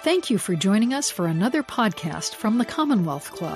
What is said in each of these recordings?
Thank you for joining us for another podcast from the Commonwealth Club.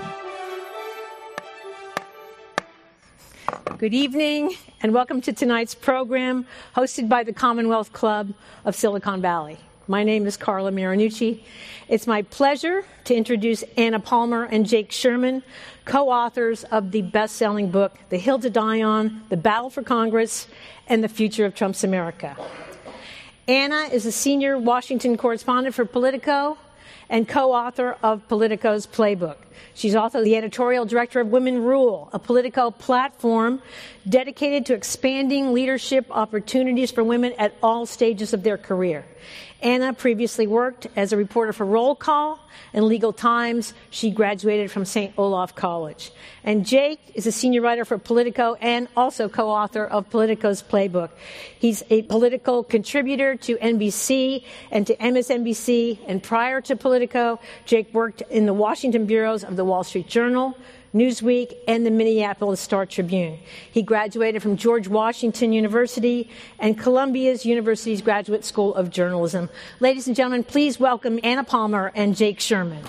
Good evening, and welcome to tonight's program hosted by the Commonwealth Club of Silicon Valley. My name is Carla Marinucci. It's my pleasure to introduce Anna Palmer and Jake Sherman, co-authors of the best-selling book, The Hill to Die On, The Battle for Congress, and the Future of Trump's America. Anna is a senior Washington correspondent for Politico and co-author of Politico's Playbook. She's also the editorial director of Women Rule, a Politico platform dedicated to expanding leadership opportunities for women at all stages of their career. Anna previously worked as a reporter for Roll Call and Legal Times. She graduated from St. Olaf College. And Jake is a senior writer for Politico and also co-author of Politico's Playbook. He's a political contributor to NBC and to MSNBC. And prior to Politico, Jake worked in the Washington bureaus of the Wall Street Journal, Newsweek, and the Minneapolis Star-Tribune. He graduated from George Washington University and Columbia University's Graduate School of Journalism. Ladies and gentlemen, please welcome Anna Palmer and Jake Sherman.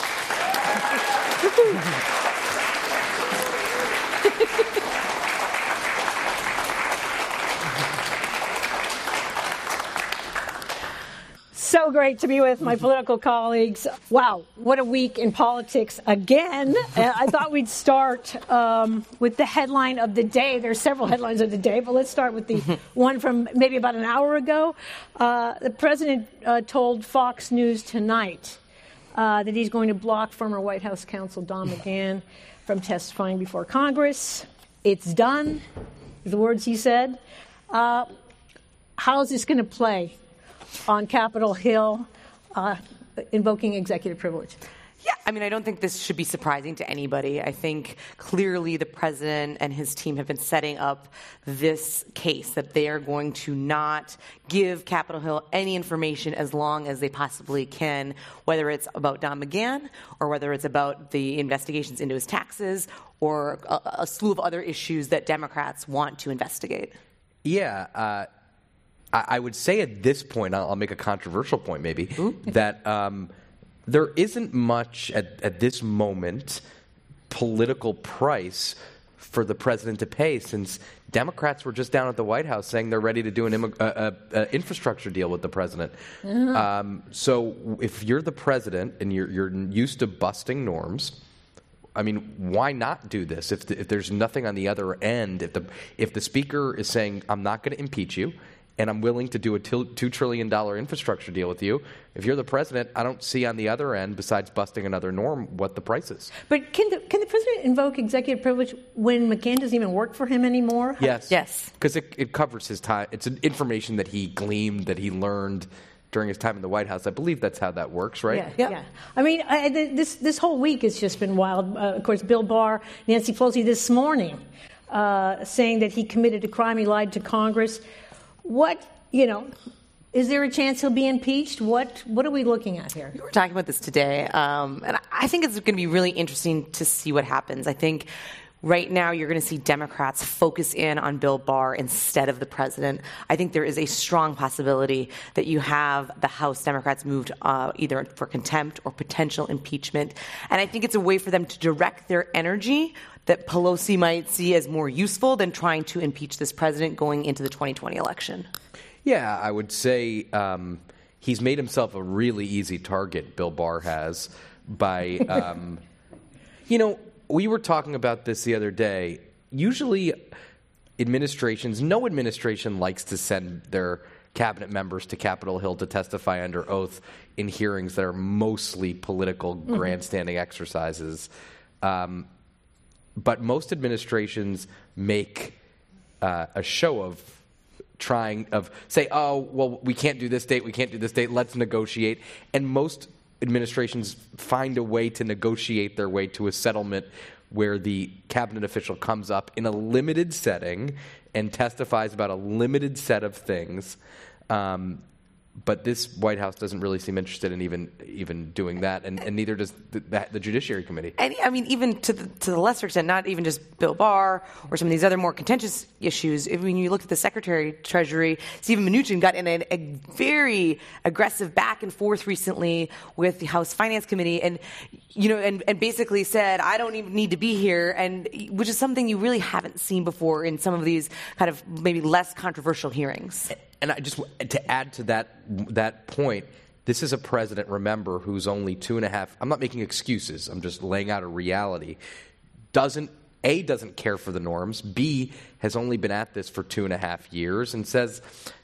So great to be with my political colleagues. Wow, what a week in politics again. I thought we'd start with the headline of the day. There's several headlines of the day, but let's start with the one from maybe about an hour ago. The president told Fox News tonight that he's going to block former White House counsel Don McGahn from testifying before Congress. It's done, the words he said. How is this going to play on Capitol Hill, invoking executive privilege? Yeah, I mean, I don't think this should be surprising to anybody. I think clearly the president and his team have been setting up this case that they are going to not give Capitol Hill any information as long as they possibly can, whether it's about Don McGahn or whether it's about the investigations into his taxes or a slew of other issues that Democrats want to investigate. Yeah, I would say at this point, I'll make a controversial point maybe, that there isn't much at this moment political price for the president to pay, since Democrats were just down at the White House saying they're ready to do an infrastructure deal with the president. So if you're the president and you're used to busting norms, I mean, why not do this? If there's nothing on the other end, if the speaker is saying, I'm not going to impeach you, and I'm willing to do a $2 trillion infrastructure deal with you, if you're the president, I don't see on the other end, besides busting another norm, what the price is. But can the president invoke executive privilege when McGahn doesn't even work for him anymore? Yes. Because it covers his time. It's information that he gleaned, that he learned during his time in the White House. I believe that's how that works, right? Yeah. I mean, this whole week has just been wild. Of course, Bill Barr, Nancy Pelosi this morning saying that he committed a crime, he lied to Congress. Is there a chance he'll be impeached? What are we looking at here? We were talking about this today, and I think it's going to be really interesting to see what happens. I think right now you're going to see Democrats focus in on Bill Barr instead of the president. I think there is a strong possibility that you have the House Democrats moved either for contempt or potential impeachment. And I think it's a way for them to direct their energy that Pelosi might see as more useful than trying to impeach this president going into the 2020 election. Yeah, I would say he's made himself a really easy target, Bill Barr has, by, we were talking about this the other day. Usually no administration likes to send their cabinet members to Capitol Hill to testify under oath in hearings that are mostly political grandstanding exercises. But most administrations make a show of say, oh, well, we can't do this date, let's negotiate. And most administrations find a way to negotiate their way to a settlement where the cabinet official comes up in a limited setting and testifies about a limited set of things. But this White House doesn't really seem interested in even doing that, and neither does the Judiciary Committee. And I mean, even to the lesser extent, not even just Bill Barr or some of these other more contentious issues. When you look at the Secretary of Treasury, Steven Mnuchin got in a very aggressive back and forth recently with the House Finance Committee, and and basically said, "I don't even need to be here," and which is something you really haven't seen before in some of these kind of maybe less controversial hearings. And I just to add to that point, this is a president, remember, who's only 2.5. I'm not making excuses. I'm just laying out a reality. Doesn't care for the norms. B, has only been at this for 2.5 years and says,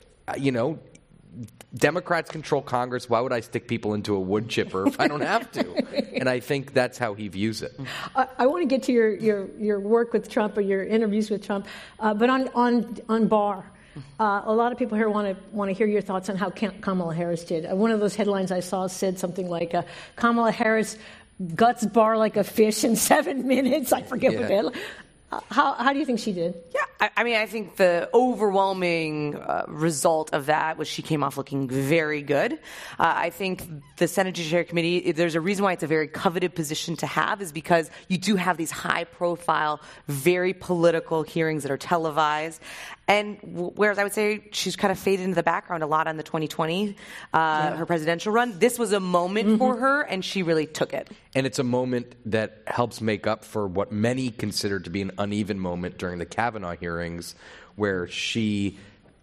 Democrats control Congress. Why would I stick people into a wood chipper if I don't have to? And I think that's how he views it. I want to get to your work with Trump or your interviews with Trump, but on Barr. A lot of people here want to hear your thoughts on how Kamala Harris did. One of those headlines I saw said something like, Kamala Harris guts Barr like a fish in 7 minutes. I forget what the headline. How do you think she did? Yeah, I mean, I think the overwhelming result of that was she came off looking very good. I think the Senate Judiciary Committee, there's a reason why it's a very coveted position to have, is because you do have these high-profile, very political hearings that are televised. And whereas I would say she's kind of faded into the background a lot on the 2020, her presidential run, this was a moment for her, and she really took it. And it's a moment that helps make up for what many consider to be an uneven moment during the Kavanaugh hearings, where she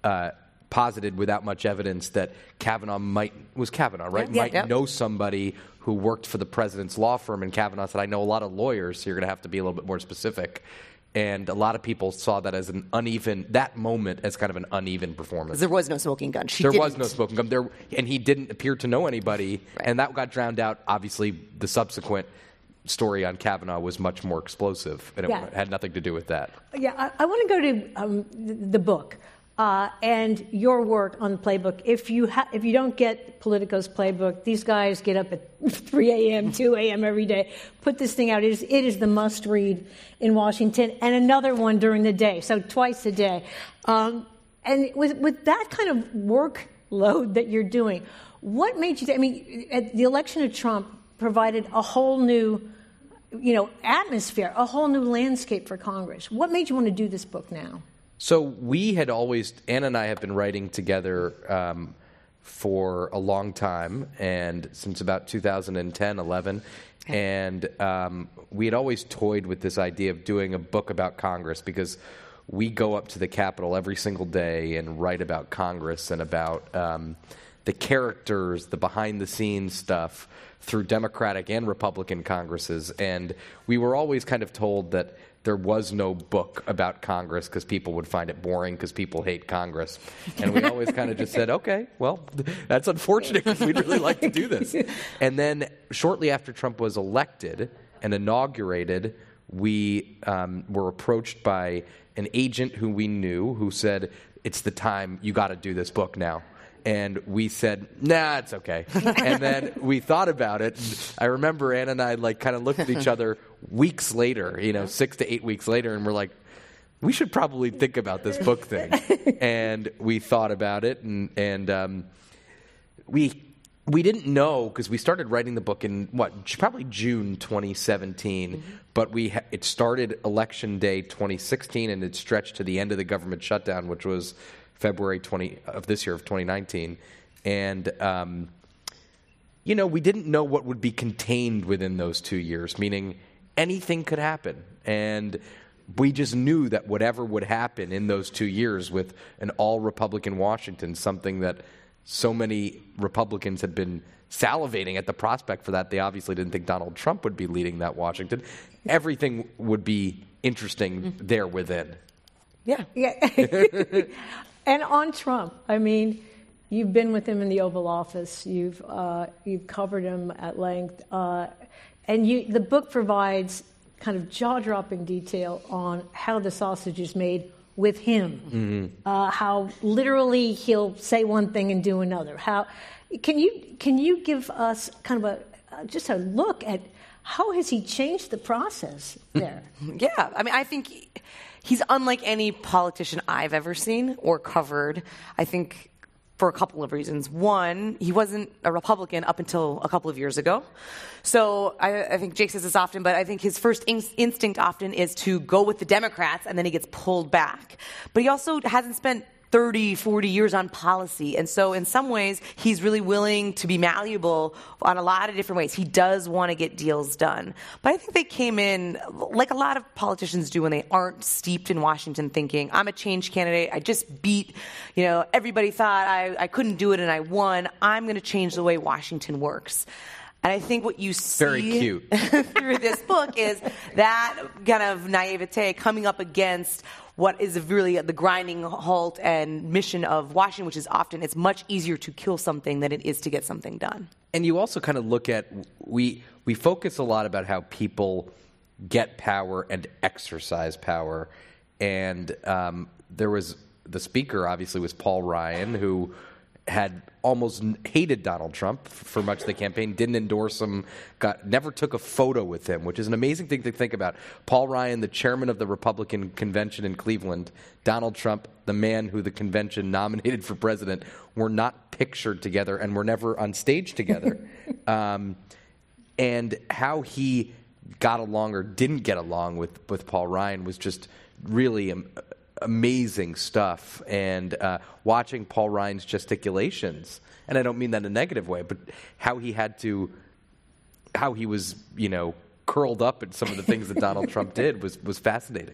posited without much evidence that Kavanaugh might know somebody who worked for the president's law firm, and Kavanaugh said, I know a lot of lawyers, so you're going to have to be a little bit more specific. And a lot of people saw that as that moment as kind of an uneven performance. There was no smoking gun. There was no smoking gun. And he didn't appear to know anybody. Right. And that got drowned out. Obviously, the subsequent story on Kavanaugh was much more explosive, and it had nothing to do with that. Yeah, I want to go to the book and your work on the playbook. If you don't get Politico's playbook, these guys get up at 3 a.m., 2 a.m. every day, put this thing out. It is the must-read in Washington, and another one during the day, so twice a day. And with that kind of workload that you're doing, what made you the election of Trump provided a whole new atmosphere, a whole new landscape for Congress. What made you want to do this book now? So we had Anna and I have been writing together for a long time, and since about 2010, 11. And we had always toyed with this idea of doing a book about Congress, because we go up to the Capitol every single day and write about Congress and about the characters, the behind-the-scenes stuff through Democratic and Republican Congresses. And we were always kind of told that there was no book about Congress because people would find it boring because people hate Congress. And we always kind of just said, okay, well, that's unfortunate because we'd really like to do this. And then shortly after Trump was elected and inaugurated, we were approached by an agent who we knew who said, it's the time, you got to do this book now. And we said, nah, it's okay. And then we thought about it. And I remember Anna and I kind of looked at each other weeks later, 6 to 8 weeks later, and we're like, we should probably think about this book thing. And we thought about it, and we didn't know, because we started writing the book in probably June 2017, but it started Election Day 2016, and it stretched to the end of the government shutdown, which was February 20 of this year, of 2019. And, we didn't know what would be contained within those 2 years, meaning anything could happen. And we just knew that whatever would happen in those 2 years with an all-Republican Washington, something that so many Republicans had been salivating at the prospect for that. They obviously didn't think Donald Trump would be leading that Washington. Everything would be interesting there within. Yeah. And on Trump, you've been with him in the Oval Office. You've covered him at length, and the book provides kind of jaw-dropping detail on how the sausage is made with him. How literally he'll say one thing and do another. How can you give us kind of just a look at how has he changed the process there? Yeah, I think he's unlike any politician I've ever seen or covered. I think for a couple of reasons. One, he wasn't a Republican up until a couple of years ago. So I think Jake says this often, but I think his first instinct often is to go with the Democrats, and then he gets pulled back. But he also hasn't spent 30, 40 years on policy. And so in some ways, he's really willing to be malleable on a lot of different ways. He does want to get deals done. But I think they came in, like a lot of politicians do when they aren't steeped in Washington, thinking, I'm a change candidate. I just beat, everybody thought I couldn't do it and I won. I'm going to change the way Washington works. And I think what you see very cute through this book is that kind of naivete coming up against what is really the grinding halt and mission of Washington, which is often it's much easier to kill something than it is to get something done. And you also kind of look at, we focus a lot about how people get power and exercise power. And there was, the speaker obviously was Paul Ryan, who had almost hated Donald Trump for much of the campaign, didn't endorse him, never took a photo with him, which is an amazing thing to think about. Paul Ryan, the chairman of the Republican convention in Cleveland, Donald Trump, the man who the convention nominated for president, were not pictured together and were never on stage together. And how he got along or didn't get along with Paul Ryan was just really amazing stuff. And watching Paul Ryan's gesticulations, and I don't mean that in a negative way, but how he was, curled up at some of the things that Donald Trump did was fascinating.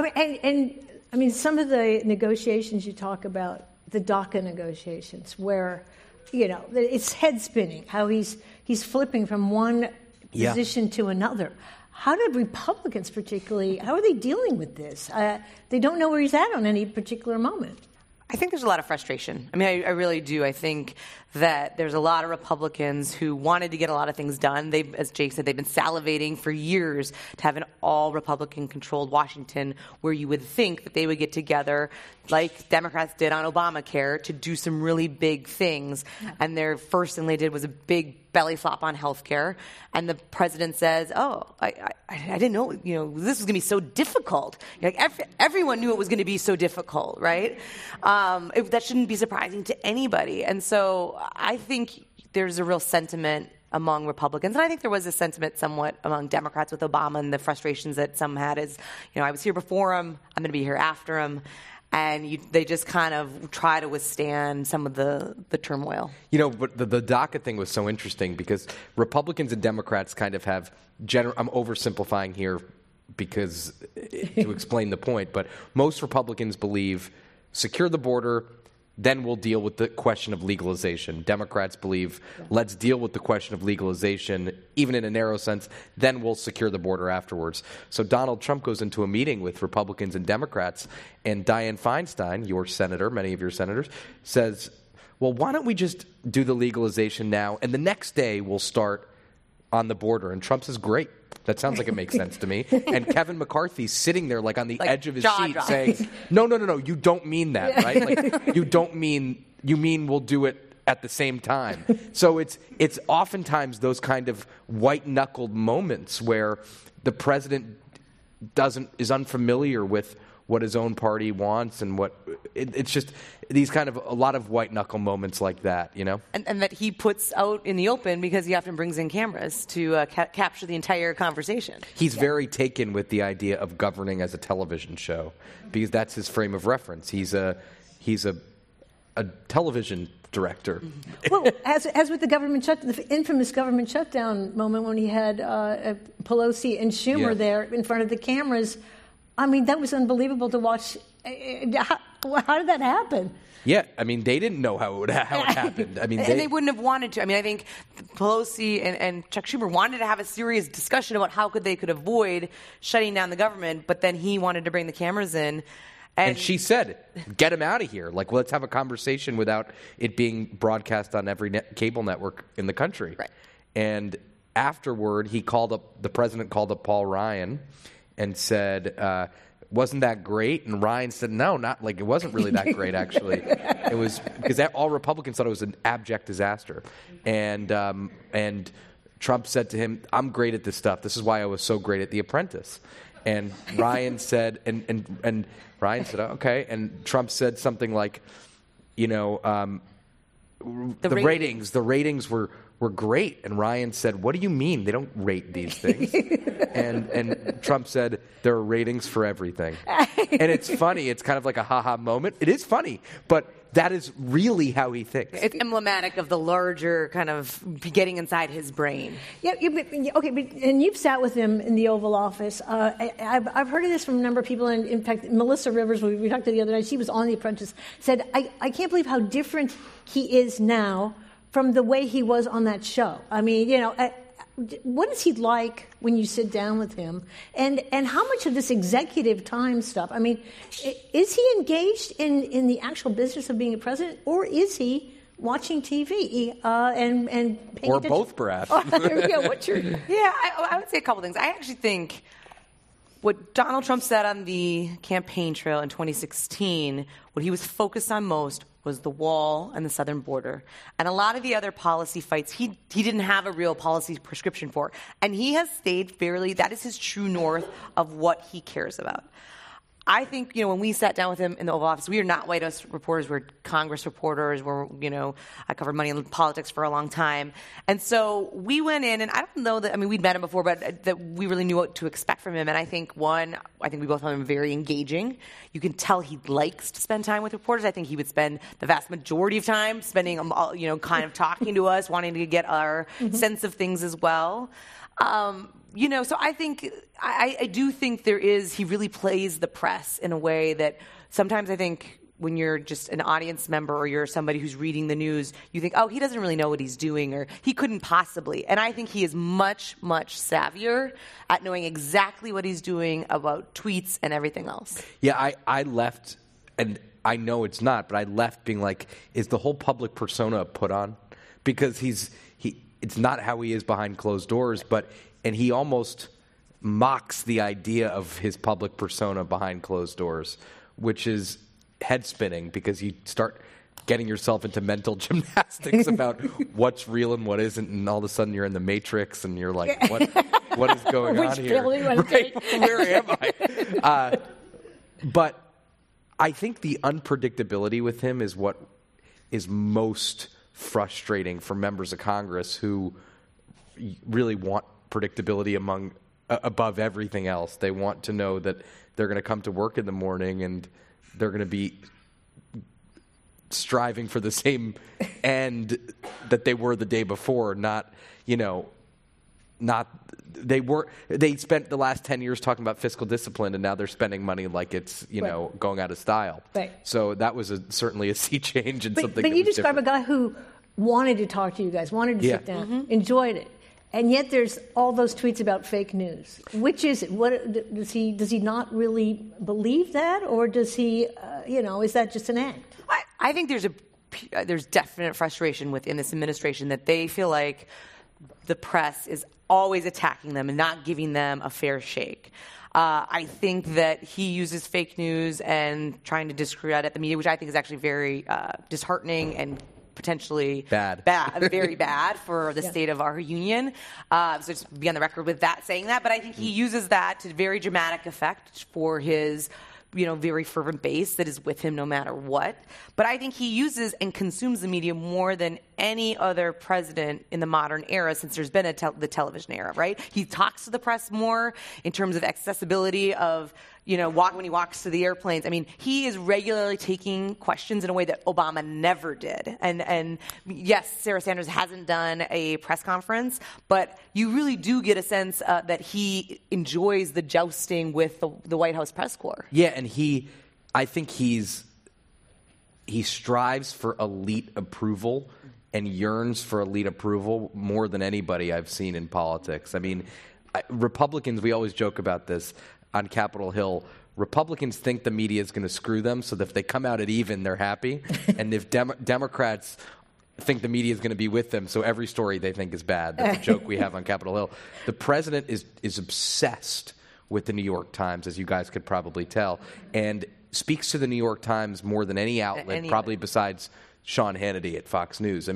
I mean, some of the negotiations you talk about, the DACA negotiations, where, it's head spinning, how he's flipping from one position to another. How did Republicans particularly, how are they dealing with this? They don't know where he's at on any particular moment. I think there's a lot of frustration. I mean, I really do. I think that there's a lot of Republicans who wanted to get a lot of things done. As Jake said, they've been salivating for years to have an all-Republican-controlled Washington where you would think that they would get together, like Democrats did on Obamacare, to do some really big things. And their first thing they did was a big belly flop on health care. And the president says, I didn't know, this was going to be so difficult. Everyone knew it was going to be so difficult, right? That shouldn't be surprising to anybody. And so I think there's a real sentiment among Republicans, and I think there was a sentiment somewhat among Democrats with Obama and the frustrations that some had is, I was here before him, I'm going to be here after him. And they just kind of try to withstand some of the turmoil. But the DACA thing was so interesting because Republicans and Democrats kind of have I'm oversimplifying here because to explain the point, but most Republicans believe secure the border, then we'll deal with the question of legalization. Democrats believe, let's deal with the question of legalization, even in a narrow sense, then we'll secure the border afterwards. So Donald Trump goes into a meeting with Republicans and Democrats, and Dianne Feinstein, your senator, many of your senators, says, well, why don't we just do the legalization now, and the next day we'll start on the border. And Trump says, great. That sounds like it makes sense to me. And Kevin McCarthy's sitting there like on the edge of his seat saying, no, you don't mean that, right? You mean we'll do it at the same time. So it's oftentimes those kind of white-knuckled moments where the president is unfamiliar with what his own party wants and it's just these kind of a lot of white knuckle moments like that, And that he puts out in the open because he often brings in cameras to capture the entire conversation. He's very taken with the idea of governing as a television show because that's his frame of reference. He's a television director. Well, as with the infamous government shutdown moment when he had Pelosi and Schumer there in front of the cameras. I mean, that was unbelievable to watch. How did that happen? Yeah, I mean, they didn't know how it happened. I mean, they wouldn't have wanted to. I mean, I think Pelosi and Chuck Schumer wanted to have a serious discussion about how they could avoid shutting down the government, but then he wanted to bring the cameras in. And she said, get him out of here. Let's have a conversation without it being broadcast on every cable network in the country. Right. And afterward, the president called up Paul Ryan and said, wasn't that great? And Ryan said, no, it wasn't really that great, actually. It was because all Republicans thought it was an abject disaster. And Trump said to him, I'm great at this stuff. This is why I was so great at The Apprentice. And Ryan said, and Ryan said, okay. And Trump said something like, The ratings were great, and Ryan said, "What do you mean they don't rate these things?" and Trump said, "There are ratings for everything." And it's funny. It's kind of like a ha-ha moment. It is funny, but that is really how he thinks. It's emblematic of the larger kind of getting inside his brain. And you've sat with him in the Oval Office. I've heard of this from a number of people, and in fact, Melissa Rivers, we talked to the other night, she was on The Apprentice, said, I can't believe how different he is now from the way he was on that show. I mean, what is he like when you sit down with him? And how much of this executive time stuff, I mean, is he engaged in the actual business of being a president, or is he watching TV and paying or attention? both, perhaps. I would say a couple things. I actually think what Donald Trump said on the campaign trail in 2016, what he was focused on most was the wall and the southern border. And a lot of the other policy fights, he didn't have a real policy prescription for. And he has stayed that is his true north of what he cares about. I think, when we sat down with him in the Oval Office, we are not White House reporters, we're Congress reporters, I covered money and politics for a long time. And so we went in, and I don't know we'd met him before, but that we really knew what to expect from him. And I think, I think we both found him very engaging. You can tell he likes to spend time with reporters. I think he would spend the vast majority of time spending, kind of talking to us, wanting to get our sense of things as well. So I think, I do think he really plays the press in a way that sometimes I think when you're just an audience member or you're somebody who's reading the news, you think, oh, he doesn't really know what he's doing, or he couldn't possibly. And I think he is much, much savvier at knowing exactly what he's doing about tweets and everything else. Yeah, I left, and I know it's not, but I left being like, is the whole public persona a put on? Because it's not how he is behind closed doors, and he almost mocks the idea of his public persona behind closed doors, which is head spinning, because you start getting yourself into mental gymnastics about what's real and what isn't, and all of a sudden you're in the Matrix and you're like, what is going on here? Right? Where am I? But I think the unpredictability with him is what is most frustrating for members of Congress who really want predictability above everything else. They want to know that they're going to come to work in the morning and they're going to be striving for the same end that they were the day before. They spent the last 10 years talking about fiscal discipline, and now they're spending money like it's going out of style. Right. So that was certainly a sea change and something. But you describe a guy who wanted to talk to you guys, wanted to sit down, enjoyed it. And yet there's all those tweets about fake news. Which is it? What does he not really believe that, or does he? Is that just an act? I think there's definite frustration within this administration that they feel like the press is always attacking them and not giving them a fair shake. I think that he uses fake news and trying to discredit the media, which I think is actually very disheartening and potentially very bad for the state of our union. So just be on the record with saying that. But I think he uses that to very dramatic effect for his very fervent base that is with him no matter what. But I think he uses and consumes the media more than any other president in the modern era since there's been the television era, right? He talks to the press more in terms of accessibility of, when he walks to the airplanes. I mean, he is regularly taking questions in a way that Obama never did. And yes, Sarah Sanders hasn't done a press conference, but you really do get a sense that he enjoys the jousting with the White House press corps. Yeah, and I think he strives for elite approval and yearns for elite approval more than anybody I've seen in politics. I mean, Republicans, we always joke about this on Capitol Hill. Republicans think the media is going to screw them, so that if they come out at even, they're happy. And if Democrats think the media is going to be with them, so every story they think is bad. That's a joke we have on Capitol Hill. The president is obsessed with the New York Times, as you guys could probably tell, and speaks to the New York Times more than any outlet, probably besides Sean Hannity at Fox News. I mean,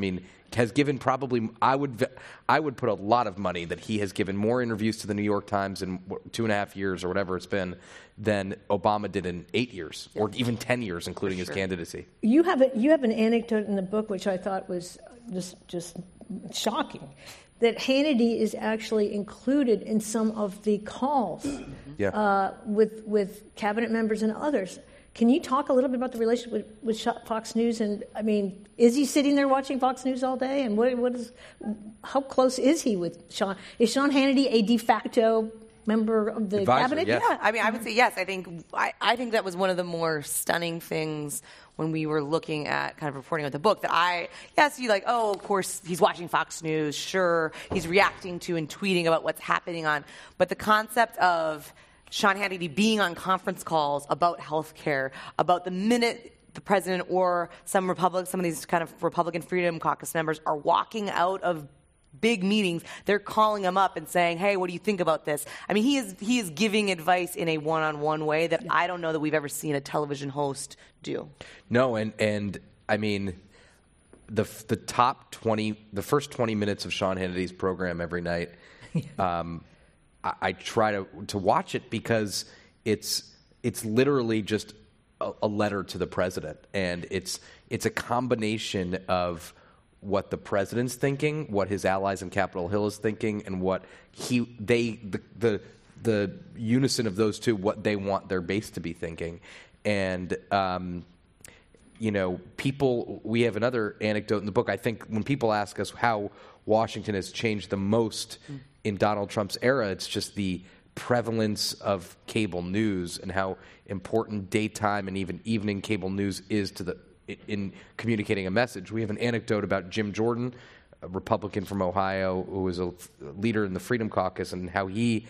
has given probably, I would put a lot of money that he has given more interviews to the New York Times in 2.5 years or whatever it's been than Obama did in 8 years or even 10 years, including his candidacy. You have an anecdote in the book which I thought was just shocking, that Hannity is actually included in some of the calls with cabinet members and others. Can you talk a little bit about the relationship with Fox News? And I mean, is he sitting there watching Fox News all day? And how close is he with Sean? Is Sean Hannity a de facto member of the advisor, cabinet? Yeah, I mean, I would say yes. I think that was one of the more stunning things when we were looking at kind of reporting on the book. Of course, he's watching Fox News. Sure, he's reacting to and tweeting about what's happening on. But the concept of Sean Hannity being on conference calls about health care, about the minute the president or some of these kind of Republican Freedom Caucus members are walking out of big meetings, they're calling him up and saying, hey, what do you think about this? I mean, he is giving advice in a one-on-one way that I don't know that we've ever seen a television host do. No, and I mean, the top 20, the first 20 minutes of Sean Hannity's program every night, I try to watch it because it's literally just a letter to the president, and it's a combination of what the president's thinking, what his allies in Capitol Hill is thinking, and what the unison of those two, what they want their base to be thinking. And people. We have another anecdote in the book. I think when people ask us how Washington has changed the most in Donald Trump's era, it's just the prevalence of cable news and how important daytime and even evening cable news is in communicating a message. We have an anecdote about Jim Jordan, a Republican from Ohio who was a leader in the Freedom Caucus, and how he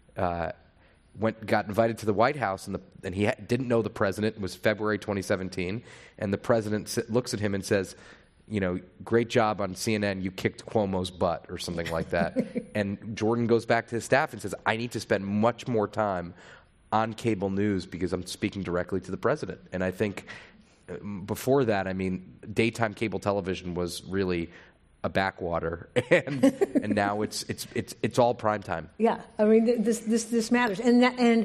got invited to the White House, and he didn't know the president. It was February 2017, and the president looks at him and says, great job on CNN, you kicked Cuomo's butt, or something like that. And Jordan goes back to his staff and says, I need to spend much more time on cable news because I'm speaking directly to the president. And I think before that, I mean, daytime cable television was really a backwater, and now it's all prime time. Yeah, I mean, this matters, and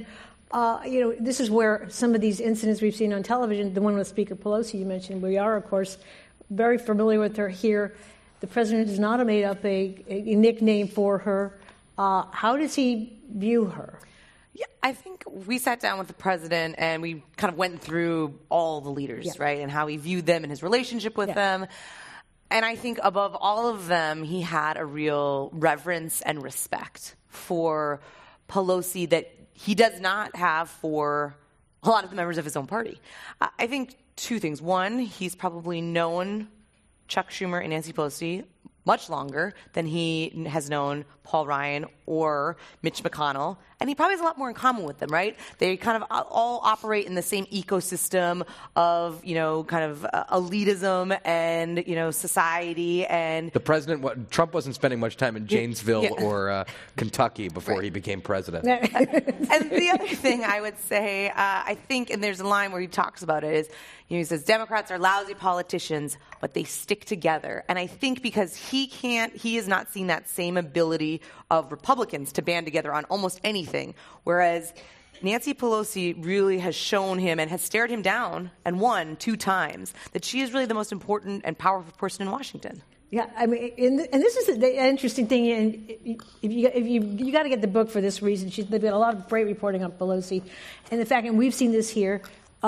this is where some of these incidents we've seen on television, the one with Speaker Pelosi you mentioned, we are, of course, very familiar with her here. The president has not made up a nickname for her. How does he view her? Yeah, I think we sat down with the president and we kind of went through all the leaders, right, and how he viewed them and his relationship with them. And I think above all of them, he had a real reverence and respect for Pelosi that he does not have for a lot of the members of his own party. I think two things. One, he's probably known Chuck Schumer and Nancy Pelosi much longer than he has known Paul Ryan or Mitch McConnell. And he probably has a lot more in common with them, right? They kind of all operate in the same ecosystem of, kind of elitism and, society. And the president, Trump wasn't spending much time in Janesville or Kentucky before he became president. And the other thing I would say, I think, and there's a line where he talks about it, is, he says, Democrats are lousy politicians, but they stick together. And I think because he has not seen that same ability of Republicans to band together on almost anything, whereas Nancy Pelosi really has shown him and has stared him down and won 2 times that she is really the most important and powerful person in Washington. Yeah, I mean, and this is the interesting thing, and if you got to get the book for this reason. They've got a lot of great reporting on Pelosi, and the fact, and we've seen this here.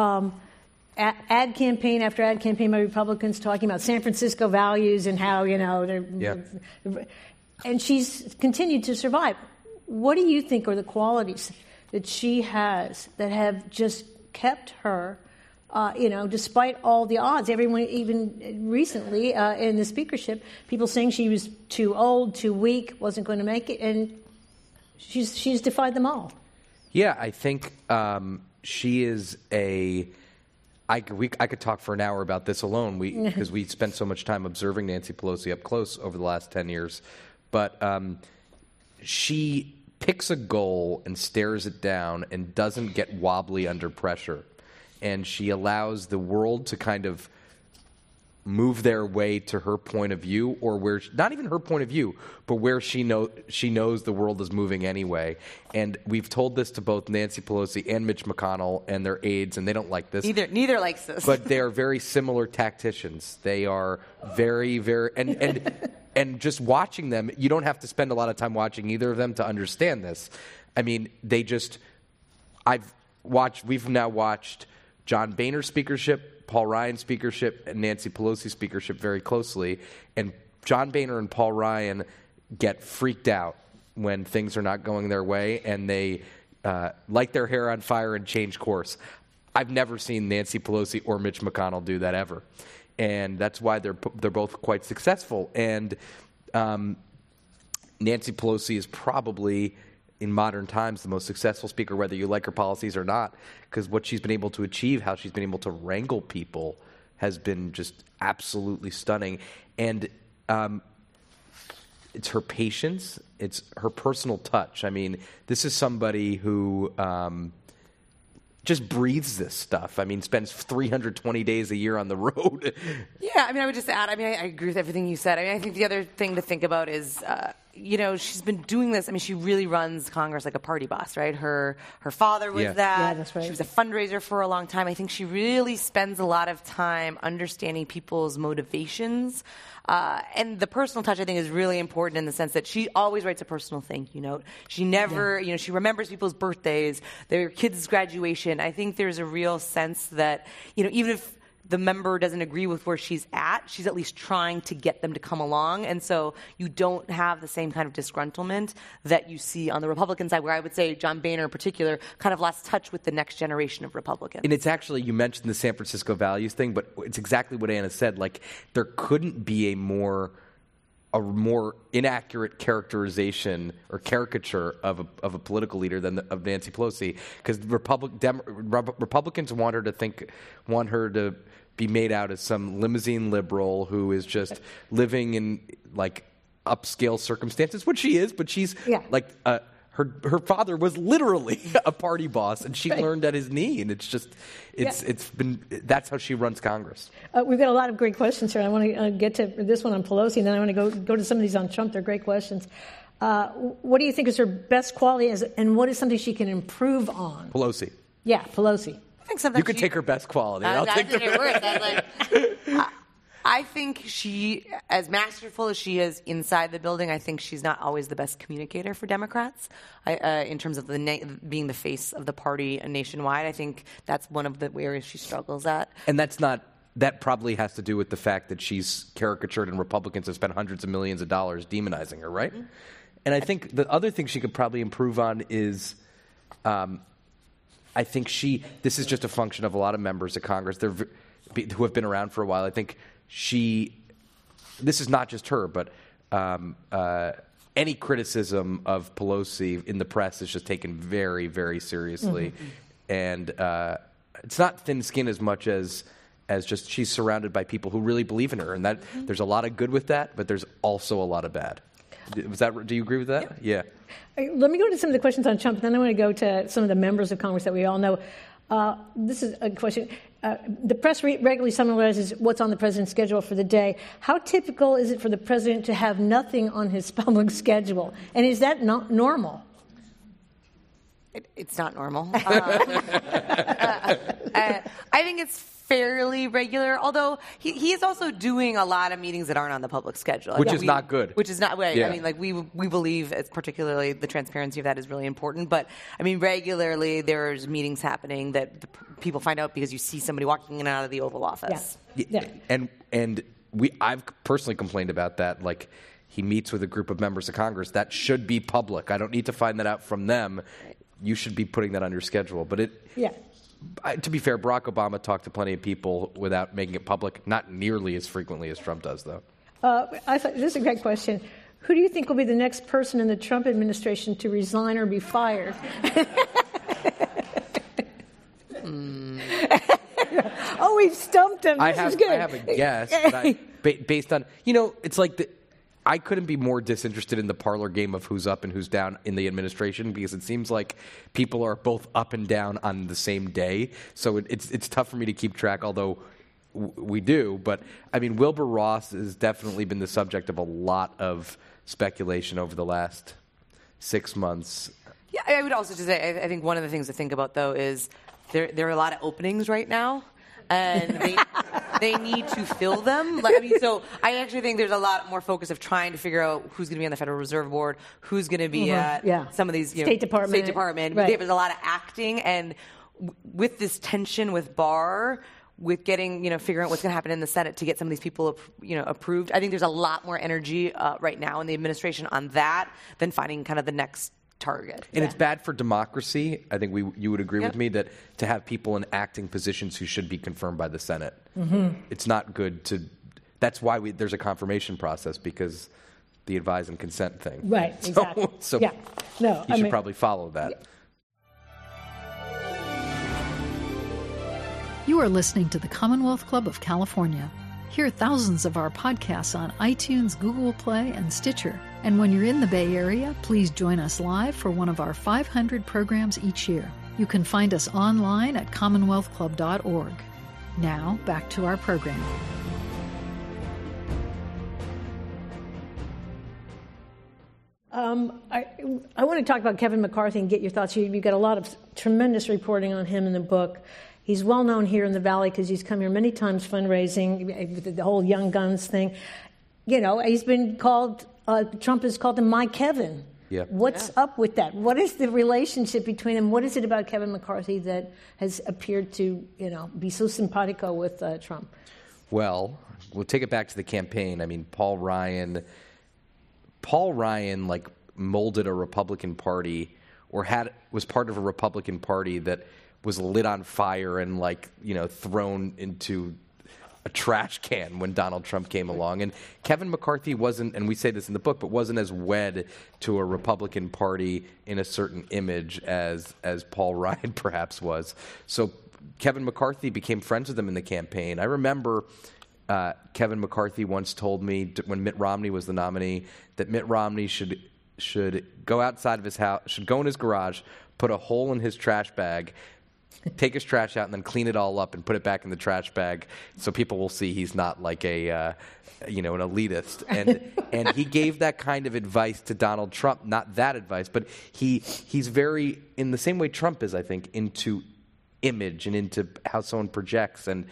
Ad campaign after ad campaign by Republicans talking about San Francisco values and how, and she's continued to survive. What do you think are the qualities that she has that have just kept her, despite all the odds? Everyone, even recently in the speakership, people saying she was too old, too weak, wasn't going to make it, and she's defied them all. Yeah, I think she is I could talk for an hour about this alone because we spent so much time observing Nancy Pelosi up close over the last 10 years. But she picks a goal and stares it down and doesn't get wobbly under pressure. And she allows the world to kind of move their way to her point of view, or where not even her point of view, but where she knows the world is moving anyway. And we've told this to both Nancy Pelosi and Mitch McConnell and their aides, and they don't like this. Neither likes this. But they are very similar tacticians. They are very, very and just watching them, you don't have to spend a lot of time watching either of them to understand this. I mean, we've now watched John Boehner's speakership, Paul Ryan's speakership, and Nancy Pelosi's speakership very closely. And John Boehner and Paul Ryan get freaked out when things are not going their way, and they light their hair on fire and change course. I've never seen Nancy Pelosi or Mitch McConnell do that ever. And that's why they're both quite successful. And Nancy Pelosi is probably, in modern times, the most successful speaker, whether you like her policies or not, because what she's been able to achieve, how she's been able to wrangle people, has been just absolutely stunning. And it's her patience, it's her personal touch. I mean, this is somebody who just breathes this stuff. I mean, spends 320 days a year on the road. Yeah, I mean, I would just add, I agree with everything you said. I mean, I think the other thing to think about is, she's been doing this. I mean, she really runs Congress like a party boss, right? Her father was that. Yeah, that's right. She was a fundraiser for a long time. I think she really spends a lot of time understanding people's motivations. And the personal touch, I think, is really important in the sense that she always writes a personal thank you note. She never, she remembers people's birthdays, their kids' graduation. I think there's a real sense that, even if the member doesn't agree with where she's at least trying to get them to come along. And so you don't have the same kind of disgruntlement that you see on the Republican side, where I would say John Boehner in particular kind of lost touch with the next generation of Republicans. And it's actually, you mentioned the San Francisco values thing, but it's exactly what Anna said. Like, there couldn't be a more inaccurate characterization or caricature of a political leader than of Nancy Pelosi, because Republicans want her to be made out as some limousine liberal who is just living in like upscale circumstances, which she is, but she's like her father was literally a party boss, and she learned at his knee, and it's been that's how she runs Congress. We've got a lot of great questions here. I want to get to this one on Pelosi, and then I want to go to some of these on Trump. They're great questions. What do you think is her best quality, and what is something she can improve on? Pelosi. Yeah, Pelosi. I think sometimes you could take her best quality. I'll take the worst. I think she, as masterful as she is inside the building, I think she's not always the best communicator for Democrats in terms of being the face of the party nationwide. I think that's one of the areas she struggles at. And that probably has to do with the fact that she's caricatured and Republicans have spent hundreds of millions of dollars demonizing her, right? Mm-hmm. And I think the other thing she could probably improve on is I think this is just a function of a lot of members of Congress who have been around for a while. I think this is not just her, but any criticism of Pelosi in the press is just taken very, very seriously. Mm-hmm. And it's not thin skin as much as just she's surrounded by people who really believe in her. And that there's a lot of good with that, but there's also a lot of bad. Do you agree with that? Yeah. Let me go to some of the questions on Trump, and then I want to go to some of the members of Congress that we all know. This is a question. The press regularly summarizes what's on the president's schedule for the day. How typical is it for the president to have nothing on his public schedule? And is that not normal? It's not normal. I think it's fairly regular, although he is also doing a lot of meetings that aren't on the public schedule. Which is not good. Which is not right. Yeah. I mean, like we believe, particularly the transparency of that is really important. But I mean, regularly there's meetings happening that people find out because you see somebody walking in and out of the Oval Office. Yeah. And I've personally complained about that. Like, he meets with a group of members of Congress. That should be public. I don't need to find that out from them. You should be putting that on your schedule. But to be fair, Barack Obama talked to plenty of people without making it public, not nearly as frequently as Trump does, though. I thought this is a great question. Who do you think will be the next person in the Trump administration to resign or be fired? Oh, we've stumped him. I have a guess, but based on, it's like I couldn't be more disinterested in the parlor game of who's up and who's down in the administration, because it seems like people are both up and down on the same day. So it's tough for me to keep track, although we do. But, I mean, Wilbur Ross has definitely been the subject of a lot of speculation over the last 6 months. Yeah, I would also just say, I think one of the things to think about, though, is there are a lot of openings right now, and they need to fill them. So I actually think there's a lot more focus of trying to figure out who's going to be on the Federal Reserve Board, who's going to be at some of these State Department. Right. There's a lot of acting, and with this tension with Barr, with getting, figuring out what's going to happen in the Senate to get some of these people, approved. I think there's a lot more energy right now in the administration on that than finding kind of the next target. And it's bad for democracy. I think you would agree with me that to have people in acting positions who should be confirmed by the Senate. It's not good to. That's why there's a confirmation process, because the advise and consent thing. Right. Exactly. So yeah. No. You should probably follow that. Yeah. You are listening to the Commonwealth Club of California. Hear thousands of our podcasts on iTunes, Google Play, and Stitcher. And when you're in the Bay Area, please join us live for one of our 500 programs each year. You can find us online at commonwealthclub.org. Now, back to our program. I want to talk about Kevin McCarthy and get your thoughts. You've got a lot of tremendous reporting on him in the book. He's well known here in the Valley because he's come here many times fundraising, with the whole Young Guns thing. He's been called, Trump has called him My Kevin. Yeah. What's up with that? What is the relationship between them? What is it about Kevin McCarthy that has appeared to, be so simpatico with Trump? Well, we'll take it back to the campaign. I mean, Paul Ryan molded a Republican Party, or was part of a Republican Party that was lit on fire and thrown into a trash can when Donald Trump came along. And Kevin McCarthy wasn't, and we say this in the book, but wasn't as wed to a Republican Party in a certain image as Paul Ryan perhaps was. So Kevin McCarthy became friends with him in the campaign. I remember Kevin McCarthy once told me when Mitt Romney was the nominee that Mitt Romney should go outside of his house, should go in his garage, put a hole in his trash bag, take his trash out, and then clean it all up and put it back in the trash bag so people will see he's not like an elitist. And he gave that kind of advice to Donald Trump. Not that advice, but he's very, in the same way Trump is, I think, into image and into how someone projects. And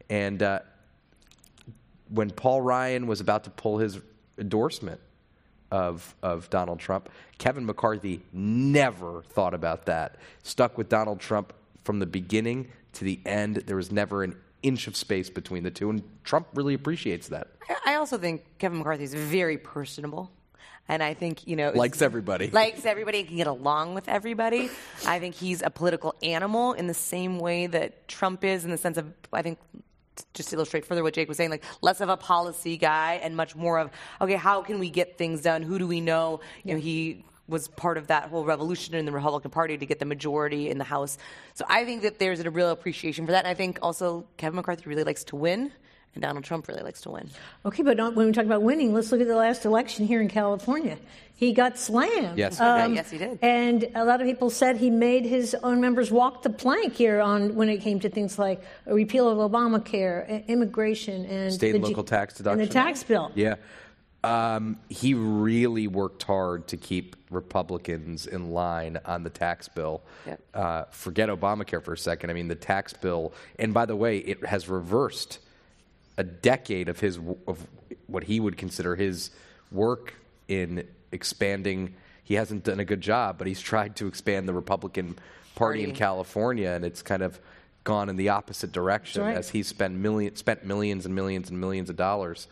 when Paul Ryan was about to pull his endorsement of Donald Trump, Kevin McCarthy never thought about that. Stuck with Donald Trump from the beginning to the end. There was never an inch of space between the two, and Trump really appreciates that. I also think Kevin McCarthy is very personable. And I think, likes everybody. Likes everybody and can get along with everybody. I think he's a political animal in the same way that Trump is, in the sense of, I think, just to illustrate further what Jake was saying, less of a policy guy and much more of, okay, how can we get things done? Who do we know? He was part of that whole revolution in the Republican Party to get the majority in the House. So I think that there's a real appreciation for that. And I think also Kevin McCarthy really likes to win, and Donald Trump really likes to win. Okay, but when we talk about winning, let's look at the last election here in California. He got slammed. Yes, yes, he did. And a lot of people said he made his own members walk the plank here when it came to things like a repeal of Obamacare, immigration, and state and local tax deduction, and the tax bill. Yeah. He really worked hard to keep Republicans in line on the tax bill. Yep. Forget Obamacare for a second. I mean, the tax bill, and by the way, it has reversed a decade of what he would consider his work in expanding. He hasn't done a good job, but he's tried to expand the Republican Party in California, and it's kind of gone in the opposite direction as he's spent millions and millions and millions of dollars.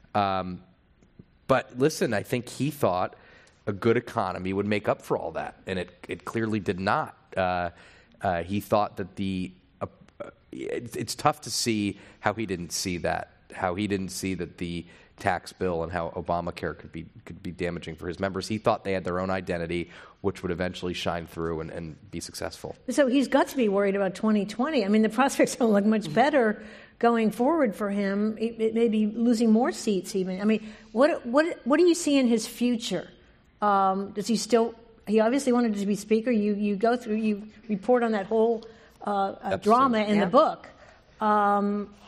But listen, I think he thought a good economy would make up for all that, and it clearly did not. He thought that it's tough to see how he didn't see that, that the tax bill and how Obamacare could be damaging for his members. He thought they had their own identity, which would eventually shine through and be successful. So he's got to be worried about 2020. I mean, the prospects don't look much better going forward for him. It may be losing more seats even. I mean, what do you see in his future? Does he still? He obviously wanted to be speaker. You go through, you report on that whole drama in the book.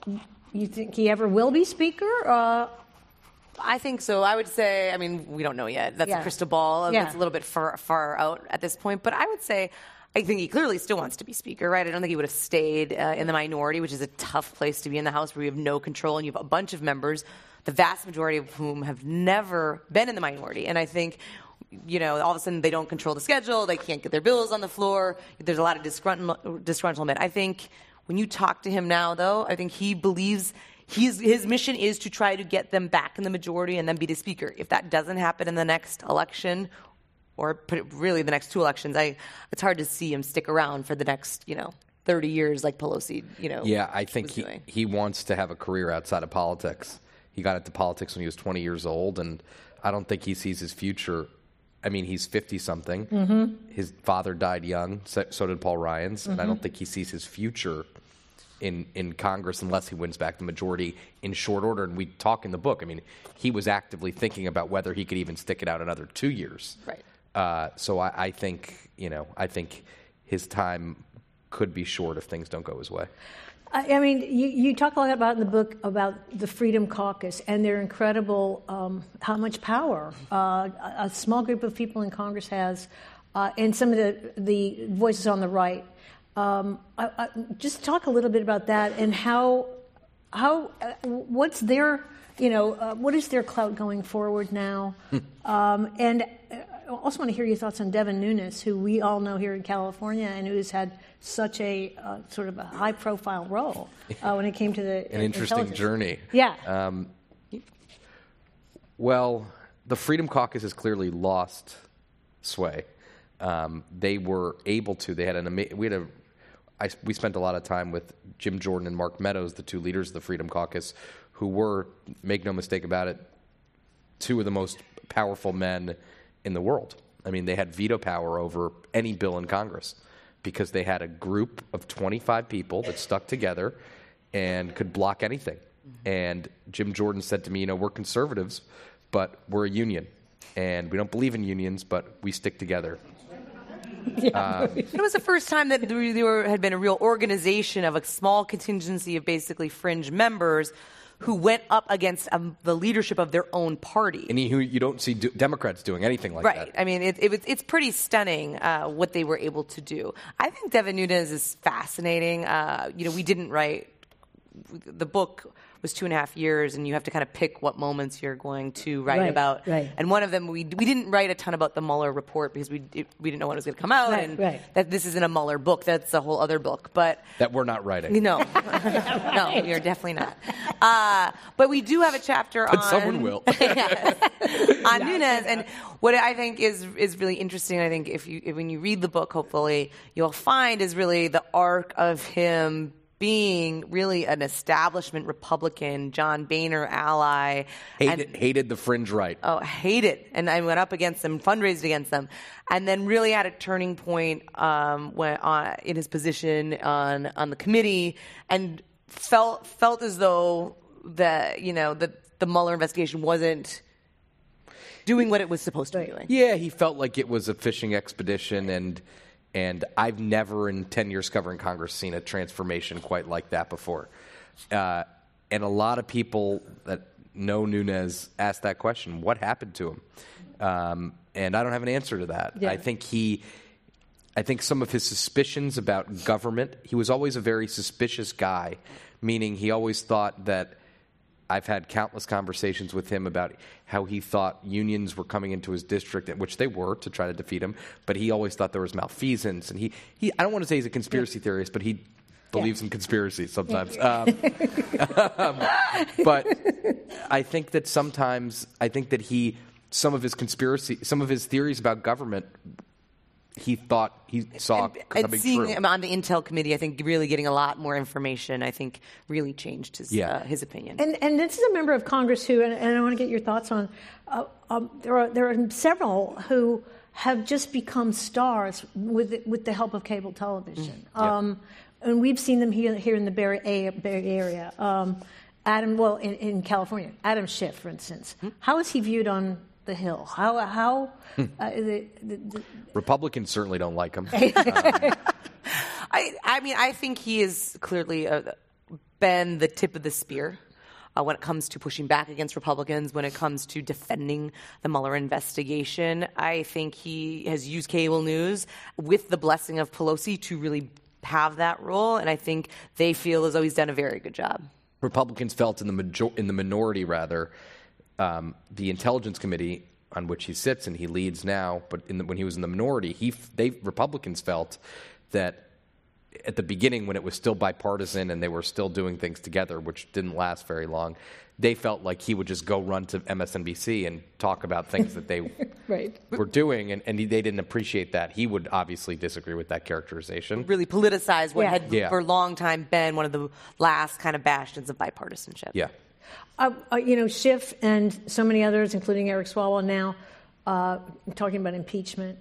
you think he ever will be Speaker? I think so. I would say, I mean, we don't know yet. That's a crystal ball. Yeah. That's a little bit far out at this point. But I would say, I think he clearly still wants to be Speaker, right? I don't think he would have stayed in the minority, which is a tough place to be in the House where you have no control and you have a bunch of members, the vast majority of whom have never been in the minority. And I think, all of a sudden they don't control the schedule. They can't get their bills on the floor. There's a lot of disgruntlement. I think when you talk to him now, though, I think he believes his mission is to try to get them back in the majority and then be the Speaker. If that doesn't happen in the next election, or really the next two elections, it's hard to see him stick around for the next, 30 years like Pelosi, Yeah, I think he wants to have a career outside of politics. He got into politics when he was 20 years old, and I don't think he sees his future. I mean, he's 50-something. Mm-hmm. His father died young, so did Paul Ryan's, and I don't think he sees his future in Congress unless he wins back the majority in short order. And we talk in the book. I mean, he was actively thinking about whether he could even stick it out another 2 years. Right. So I think, I think his time could be short if things don't go his way. I mean, you talk a lot about in the book about the Freedom Caucus and their incredible, how much power a small group of people in Congress has, and some of the voices on the right. Just talk a little bit about that and what's their, what is their clout going forward now? And I also want to hear your thoughts on Devin Nunes, who we all know here in California and who's had such a sort of a high-profile role when it came to the an interesting journey. Yeah. Well, the Freedom Caucus has clearly lost sway. They were able to. They had we spent a lot of time with Jim Jordan and Mark Meadows, the two leaders of the Freedom Caucus, who were, make no mistake about it, two of the most powerful men in the world. I mean, they had veto power over any bill in Congress because they had a group of 25 people that stuck together and could block anything. And Jim Jordan said to me, we're conservatives, but we're a union. And we don't believe in unions, but we stick together. It was the first time that there had been a real organization of a small contingency of basically fringe members who went up against the leadership of their own party. And you don't see Democrats doing anything like that. Right. I mean, it's pretty stunning what they were able to do. I think Devin Nunes is fascinating. We didn't write the book was 2.5 years, and you have to kind of pick what moments you're going to write about. Right. And one of them, we didn't write a ton about the Mueller report because we didn't know when it was going to come out, that this isn't a Mueller book. That's a whole other book. But that we're not writing. No, no, you're definitely not. But we do have a chapter on. But someone will. on Nunes, and what I think is really interesting. I think when you read the book, hopefully you'll find is really the arc of him being really an establishment Republican, John Boehner ally. Hated the fringe right. Oh, hated. And I went up against them, fundraised against them. And then really had a turning point in his position on the committee and felt as though the Mueller investigation wasn't doing what it was supposed to be doing. Yeah, he felt like it was a fishing expedition, and I've never in 10 years covering Congress seen a transformation quite like that before. And a lot of people that know Nunes ask that question, what happened to him? And I don't have an answer to that. Yeah. I think some of his suspicions about government, he was always a very suspicious guy, meaning he always thought that I've had countless conversations with him about how he thought unions were coming into his district, which they were, to try to defeat him. But he always thought there was malfeasance. And he I don't want to say he's a conspiracy theorist, but he believes in conspiracies sometimes. But I think that sometimes, some of his theories about government, he thought he saw coming seeing true. Him on the Intel committee, I think really getting a lot more information, I think really changed his opinion. And this is a member of Congress who, and I want to get your thoughts on, there are several who have just become stars with the help of cable television. And we've seen them here in the Bay Area. In California, Adam Schiff, for instance. How is he viewed on the Hill? Republicans certainly don't like him. I think he is clearly been the tip of the spear when it comes to pushing back against Republicans, when it comes to defending the Mueller investigation. I think he has used cable news with the blessing of Pelosi to really have that role, and I think they feel as though he's done a very good job. Republicans felt in the minority, rather, the Intelligence Committee on which he sits and he leads now, but when he was in the minority, Republicans felt that at the beginning, when it was still bipartisan and they were still doing things together, which didn't last very long, they felt like he would just go run to MSNBC and talk about things that they right. were doing, and they didn't appreciate that. He would obviously disagree with that characterization. Really politicized what had Yeah. for a long time been one of the last kind of bastions of bipartisanship. Yeah. Schiff and so many others, including Eric Swalwell now, talking about impeachment.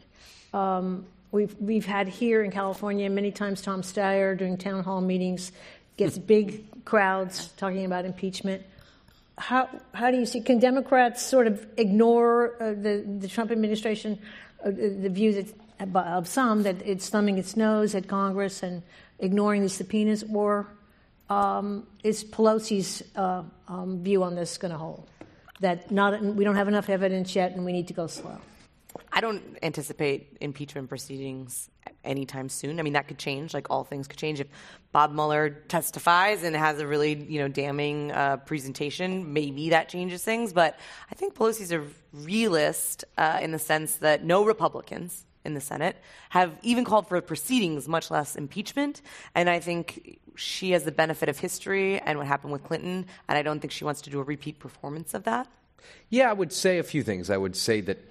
We've had here in California many times Tom Steyer doing town hall meetings, gets big crowds talking about impeachment. How do you see? Can Democrats sort of ignore the Trump administration, the view of some that it's thumbing its nose at Congress and ignoring the subpoenas, or is Pelosi's view on this going to hold? That we don't have enough evidence yet and we need to go slow? I don't anticipate impeachment proceedings anytime soon. I mean, that could change, like all things could change. If Bob Mueller testifies and has a really, damning presentation, maybe that changes things. But I think Pelosi's a realist in the sense that no Republicans in the Senate have even called for proceedings, much less impeachment. And I think she has the benefit of history and what happened with Clinton, and I don't think she wants to do a repeat performance of that. Yeah, I would say a few things. I would say that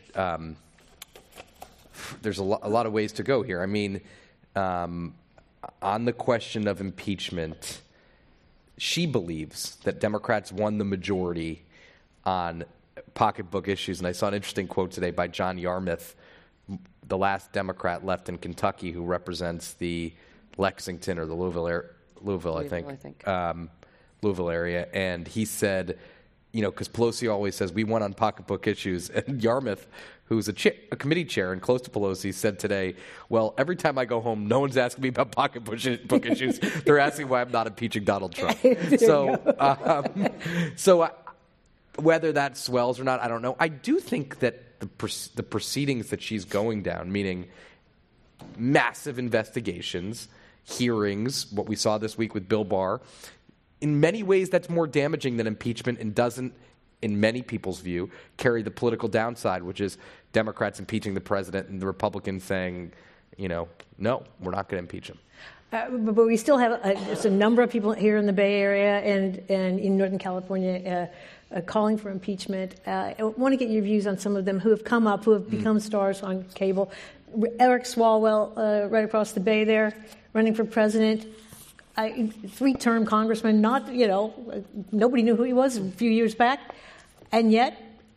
there's a lot of ways to go here. I mean, on the question of impeachment, she believes that Democrats won the majority on pocketbook issues. And I saw an interesting quote today by John Yarmuth, the last Democrat left in Kentucky who represents the Lexington or the Louisville, I think. Louisville area. And he said, because Pelosi always says we won on pocketbook issues. And Yarmuth, who's a committee chair and close to Pelosi, said today, well, every time I go home, no one's asking me about pocketbook issues. They're asking why I'm not impeaching Donald Trump. So whether that swells or not, I don't know. I do think that the proceedings that she's going down, meaning massive investigations, hearings, what we saw this week with Bill Barr, in many ways that's more damaging than impeachment and doesn't, in many people's view, carry the political downside, which is Democrats impeaching the president and the Republicans saying, no, we're not going to impeach him. But we still have a number of people here in the Bay Area and in Northern California calling for impeachment. I want to get your views on some of them who have come up, who have become stars on cable. Eric Swalwell, right across the bay there, running for president. Three-term congressman, nobody knew who he was a few years back. And yet,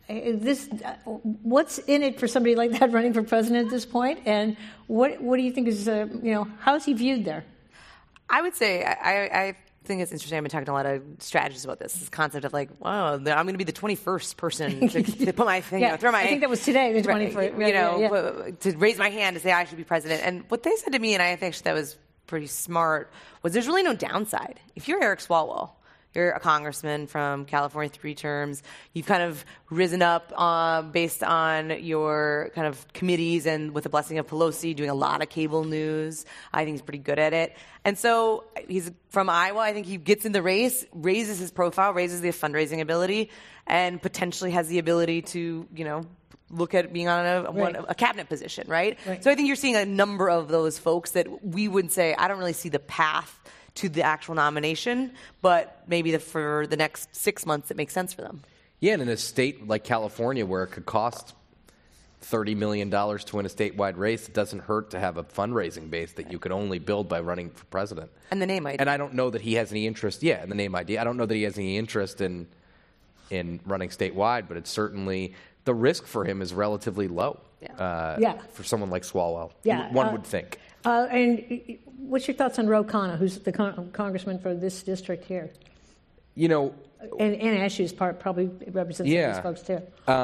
what's in it for somebody like that running for president at this point? And what do you think is, how is he viewed there? I would say, I think it's interesting. I've been talking to a lot of strategists about this concept of wow, I'm going to be the 21st person to put my thing, throw my. I think that was today, the 21st. To raise my hand to say I should be president. And what they said to me, and I think that was pretty smart, was there's really no downside. If you're Eric Swalwell, you're a congressman from California, 3 terms. You've kind of risen up based on your kind of committees and with the blessing of Pelosi, doing a lot of cable news. I think he's pretty good at it. And so he's from Iowa. I think he gets in the race, raises his profile, raises the fundraising ability, and potentially has the ability to, look at being on a cabinet position, right? So I think you're seeing a number of those folks that we would say, I don't really see the path to the actual nomination, but maybe for the next 6 months it makes sense for them. Yeah, and in a state like California where it could cost $30 million to win a statewide race, it doesn't hurt to have a fundraising base that you could only build by running for president. And the name ID. And I don't know that he has any interest, in the name ID. I don't know that he has any interest in running statewide, but it's certainly, the risk for him is relatively low for someone like Swalwell. One would think. And what's your thoughts on Ro Khanna, who's the congressman for this district here? And Ashu's probably represents these folks too.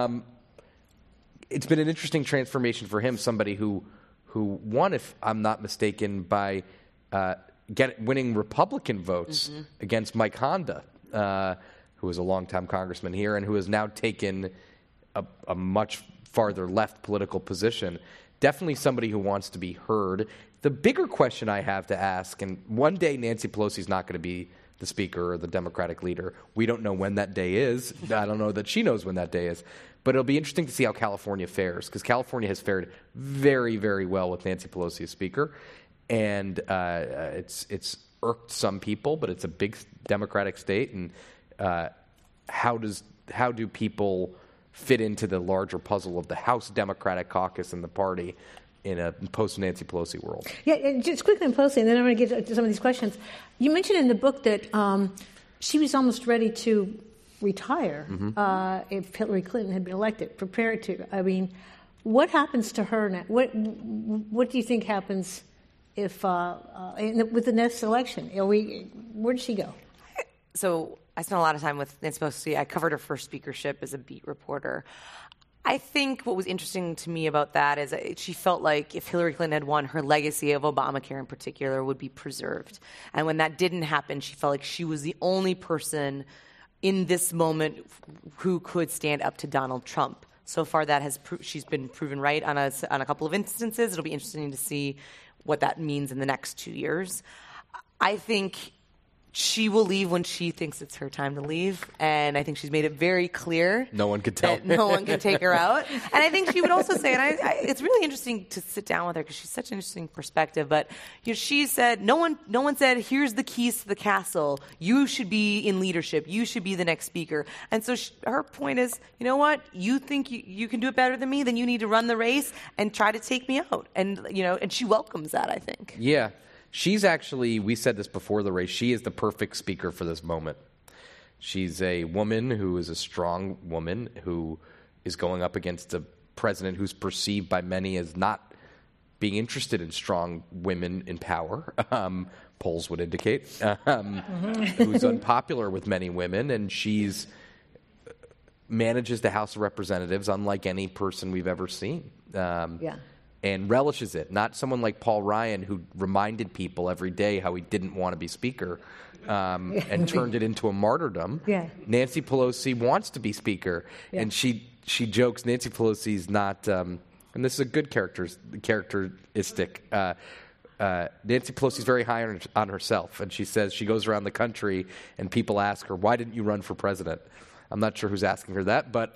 It's been an interesting transformation for him, somebody who won, if I'm not mistaken, by winning Republican votes against Mike Honda, who was a longtime congressman here and who has now taken a much farther left political position. Definitely somebody who wants to be heard. The bigger question I have to ask, and one day Nancy Pelosi is not going to be the speaker or the Democratic leader. We don't know when that day is. I don't know that she knows when that day is. But it'll be interesting to see how California fares, because California has fared very, very well with Nancy Pelosi as speaker. And it's irked some people, but it's a big Democratic state. And how do people fit into the larger puzzle of the House Democratic Caucus and the party in a post-Nancy Pelosi world? Yeah, and just quickly on Pelosi, and then I'm going to get to some of these questions. You mentioned in the book that she was almost ready to retire if Hillary Clinton had been elected, prepared to. I mean, what happens to her now? What do you think happens if with the next election? Where does she go? So I spent a lot of time with Nancy Pelosi. I covered her first speakership as a beat reporter. I think what was interesting to me about that is she felt like if Hillary Clinton had won, her legacy of Obamacare in particular would be preserved. And when that didn't happen, she felt like she was the only person in this moment who could stand up to Donald Trump. So far, she's been proven right on a couple of instances. It'll be interesting to see what that means in the next 2 years. I think she will leave when she thinks it's her time to leave, and I think she's made it very clear. No one could tell. That no one can take her out. And I think she would also say, and it's really interesting to sit down with her because she's such an interesting perspective. But she said, no one said, here's the keys to the castle. You should be in leadership. You should be the next speaker. And so her point is, you know what? You think you can do it better than me? Then you need to run the race and try to take me out. And and she welcomes that, I think. Yeah. She's actually, we said this before the race, she is the perfect speaker for this moment. She's a woman who is a strong woman who is going up against a president who's perceived by many as not being interested in strong women in power, polls would indicate, who's unpopular with many women, and she's manages the House of Representatives unlike any person we've ever seen. And relishes it. Not someone like Paul Ryan who reminded people every day how he didn't want to be speaker and turned it into a martyrdom. Yeah. Nancy Pelosi wants to be speaker. Yeah. And she jokes Nancy Pelosi's not, and this is a good characteristic, Nancy Pelosi's very high on herself. And she says she goes around the country and people ask her, why didn't you run for president? I'm not sure who's asking her that, but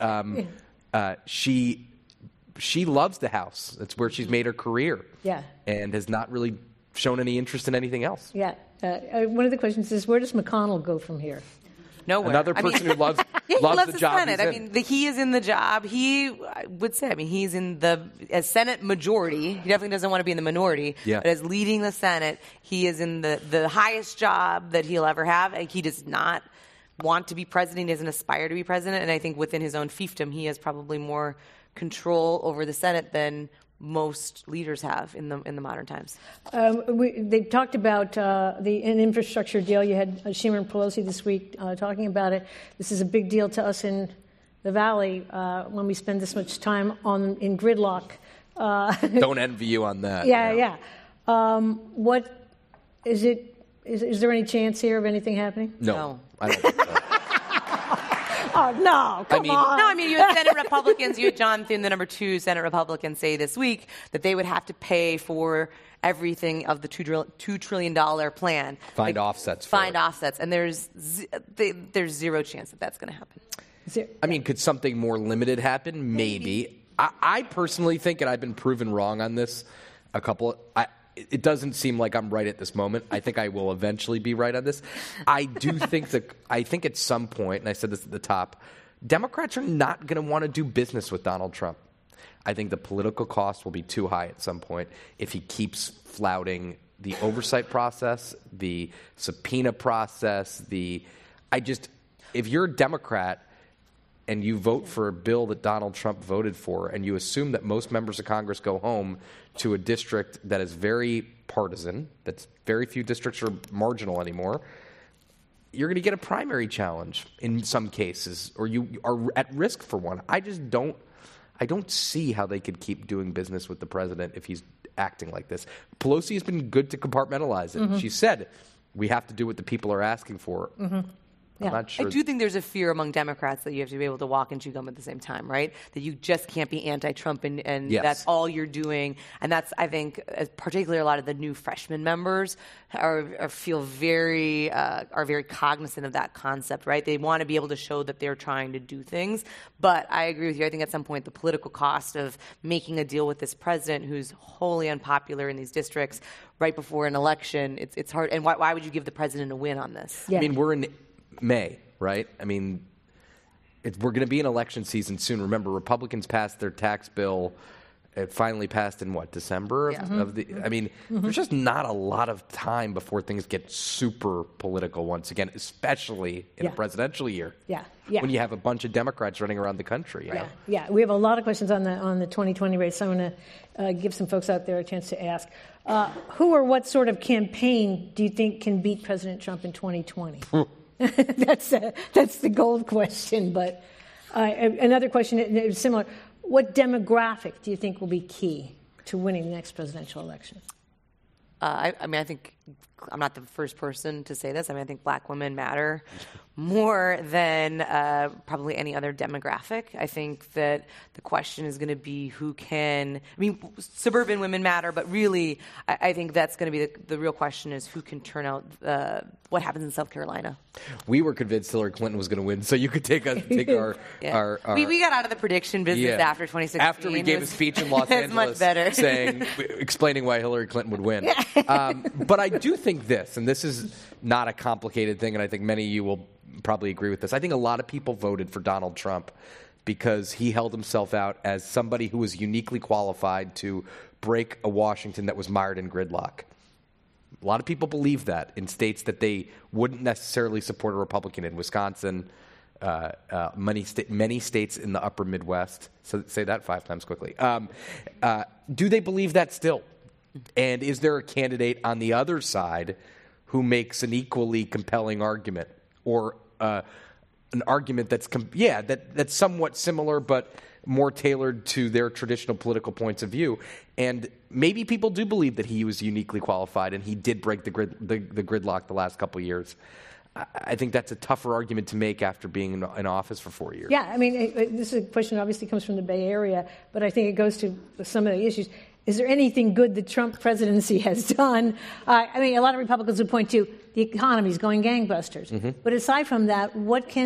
she loves the House. That's where she's made her career. Yeah. And has not really shown any interest in anything else. Yeah. One of the questions is, where does McConnell go from here? Nowhere. Another person who loves he loves the job Senate. he's in. He is in the job. I would say, he's in as Senate majority. He definitely doesn't want to be in the minority. Yeah. But as leading the Senate, he is in the highest job that he'll ever have. He does not want to be president. He doesn't aspire to be president. And I think within his own fiefdom, he has probably more control over the Senate than most leaders have in the modern times. They talked about an infrastructure deal. You had Schumer and Pelosi this week talking about it. This is a big deal to us in the Valley when we spend this much time in gridlock. Don't envy you on that. Yeah. What is it? Is there any chance here of anything happening? No. I don't think so. Oh, no, come on. No, you had Senate Republicans, you had John Thune, the number 2 Senate Republican, say this week that they would have to pay for everything of the $2 trillion plan. Find offsets. And there's zero chance that that's going to happen. Could something more limited happen? Maybe. I personally think, and I've been proven wrong on this it doesn't seem like I'm right at this moment. I think I will eventually be right on this. I do think I think at some point, and I said this at the top, Democrats are not going to want to do business with Donald Trump. I think the political cost will be too high at some point if he keeps flouting the oversight process, the subpoena process, if you're a Democrat and you vote for a bill that Donald Trump voted for, and you assume that most members of Congress go home to a district that is very partisan, that's very few districts are marginal anymore, you're going to get a primary challenge in some cases, or you are at risk for one. I don't see how they could keep doing business with the president if he's acting like this. Pelosi has been good to compartmentalize it. She said, we have to do what the people are asking for. I'm not sure. I do think there's a fear among Democrats that you have to be able to walk and chew gum at the same time, right? That you just can't be anti-Trump and Yes. that's all you're doing. And that's, I think, particularly a lot of the new freshman members are very cognizant of that concept, right? They want to be able to show that they're trying to do things. But I agree with you. I think at some point the political cost of making a deal with this president who's wholly unpopular in these districts right before an election, it's hard. And why would you give the president a win on this? Yeah. I mean, we're in May, right? I mean, we're going to be in election season soon. Remember, Republicans passed their tax bill. It finally passed in December of the. I mean, there's just not a lot of time before things get super political once again, especially in a presidential year. Yeah. When you have a bunch of Democrats running around the country. Yeah. We have a lot of questions on the 2020 race. So I'm going to give some folks out there a chance to ask. Who or what sort of campaign do you think can beat President Trump in 2020? That's the gold question. But another question is similar. What demographic do you think will be key to winning the next presidential election? I think I'm not the first person to say this. I mean, I think black women matter more than probably any other demographic. I think that the question is going to be who can. I mean, suburban women matter, but really, I think that's going to be the real question is who can turn out what happens in South Carolina. We were convinced Hillary Clinton was going to win, so you could take our. We got out of the prediction business after 2016. After we gave a speech in Los Angeles, much better. explaining why Hillary Clinton would win. But I do think this, and this is not a complicated thing, and I think many of you will probably agree with this. I think a lot of people voted for Donald Trump because he held himself out as somebody who was uniquely qualified to break a Washington that was mired in gridlock. A lot of people believe that in states that they wouldn't necessarily support a Republican in. Wisconsin, many states in the upper Midwest. So say that 5 times quickly. Do they believe that still? And is there a candidate on the other side who makes an equally compelling argument, or an argument that's somewhat similar but more tailored to their traditional political points of view? And maybe people do believe that he was uniquely qualified and he did break the gridlock the last couple of years. I think that's a tougher argument to make after being in office for 4 years. Yeah, I mean, this is a question obviously comes from the Bay Area, but I think it goes to some of the issues. Is there anything good the Trump presidency has done? I mean, a lot of Republicans would point to the economy is going gangbusters. Mm-hmm. But aside from that, what do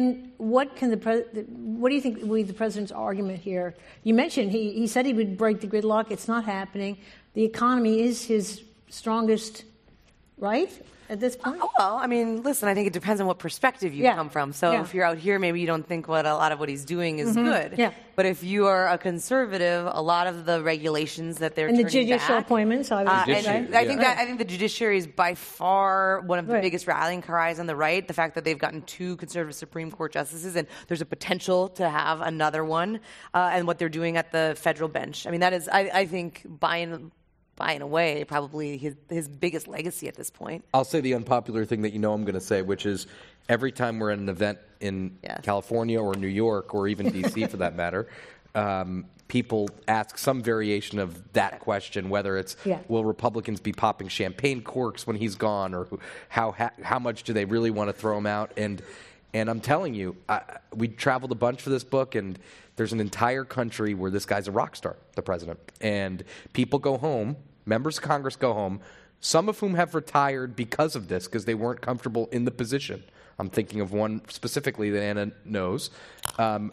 you think will be the president's argument here? You mentioned he said he would break the gridlock. It's not happening. The economy is his strongest, right? At this point? Well, I mean, listen, I think it depends on what perspective you come from. So if you're out here, maybe you don't think a lot of what he's doing is good. Yeah. But if you are a conservative, a lot of the regulations that they're and turning the judicial back, appointments, obviously. I think the judiciary is by far one of the biggest rallying cries on the right. The fact that they've gotten 2 conservative Supreme Court justices, and there's a potential to have another one, and what they're doing at the federal bench. I mean, that is, I think, buying away probably his biggest legacy at this point. I'll say the unpopular thing that I'm going to say, which is every time we're at an event in California or New York or even D.C. for that matter, people ask some variation of that question, whether it's will Republicans be popping champagne corks when he's gone, or how much do they really want to throw him out? And I'm telling you, we traveled a bunch for this book, and there's an entire country where this guy's a rock star, the president. And people go home, members of Congress go home, some of whom have retired because of this, because they weren't comfortable in the position. I'm thinking of one specifically that Anna knows. And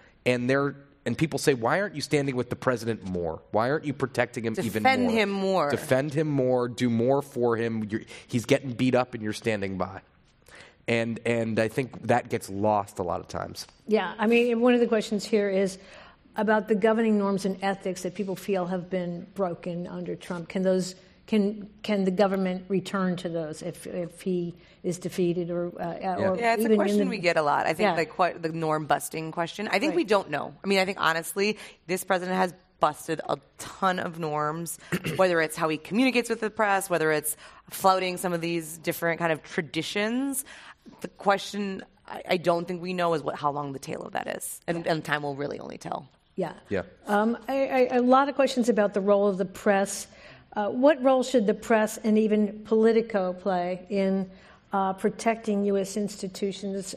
people say, why aren't you standing with the president more? Why aren't you protecting him even more? Defend him more. Defend him more. Do more for him. He's getting beat up and you're standing by. And I think that gets lost a lot of times. Yeah, I mean, one of the questions here is about the governing norms and ethics that people feel have been broken under Trump. Can the government return to those if he is defeated or it's a question we get a lot. I think the norm busting question. I think we don't know. I mean, I think honestly, this president has busted a ton of norms, whether it's how he communicates with the press, whether it's flouting some of these different kind of traditions. The question I don't think we know is how long the tail of that is, and time will really only tell. A lot of questions about the role of the press. What role should the press and even Politico play in protecting U.S. institutions?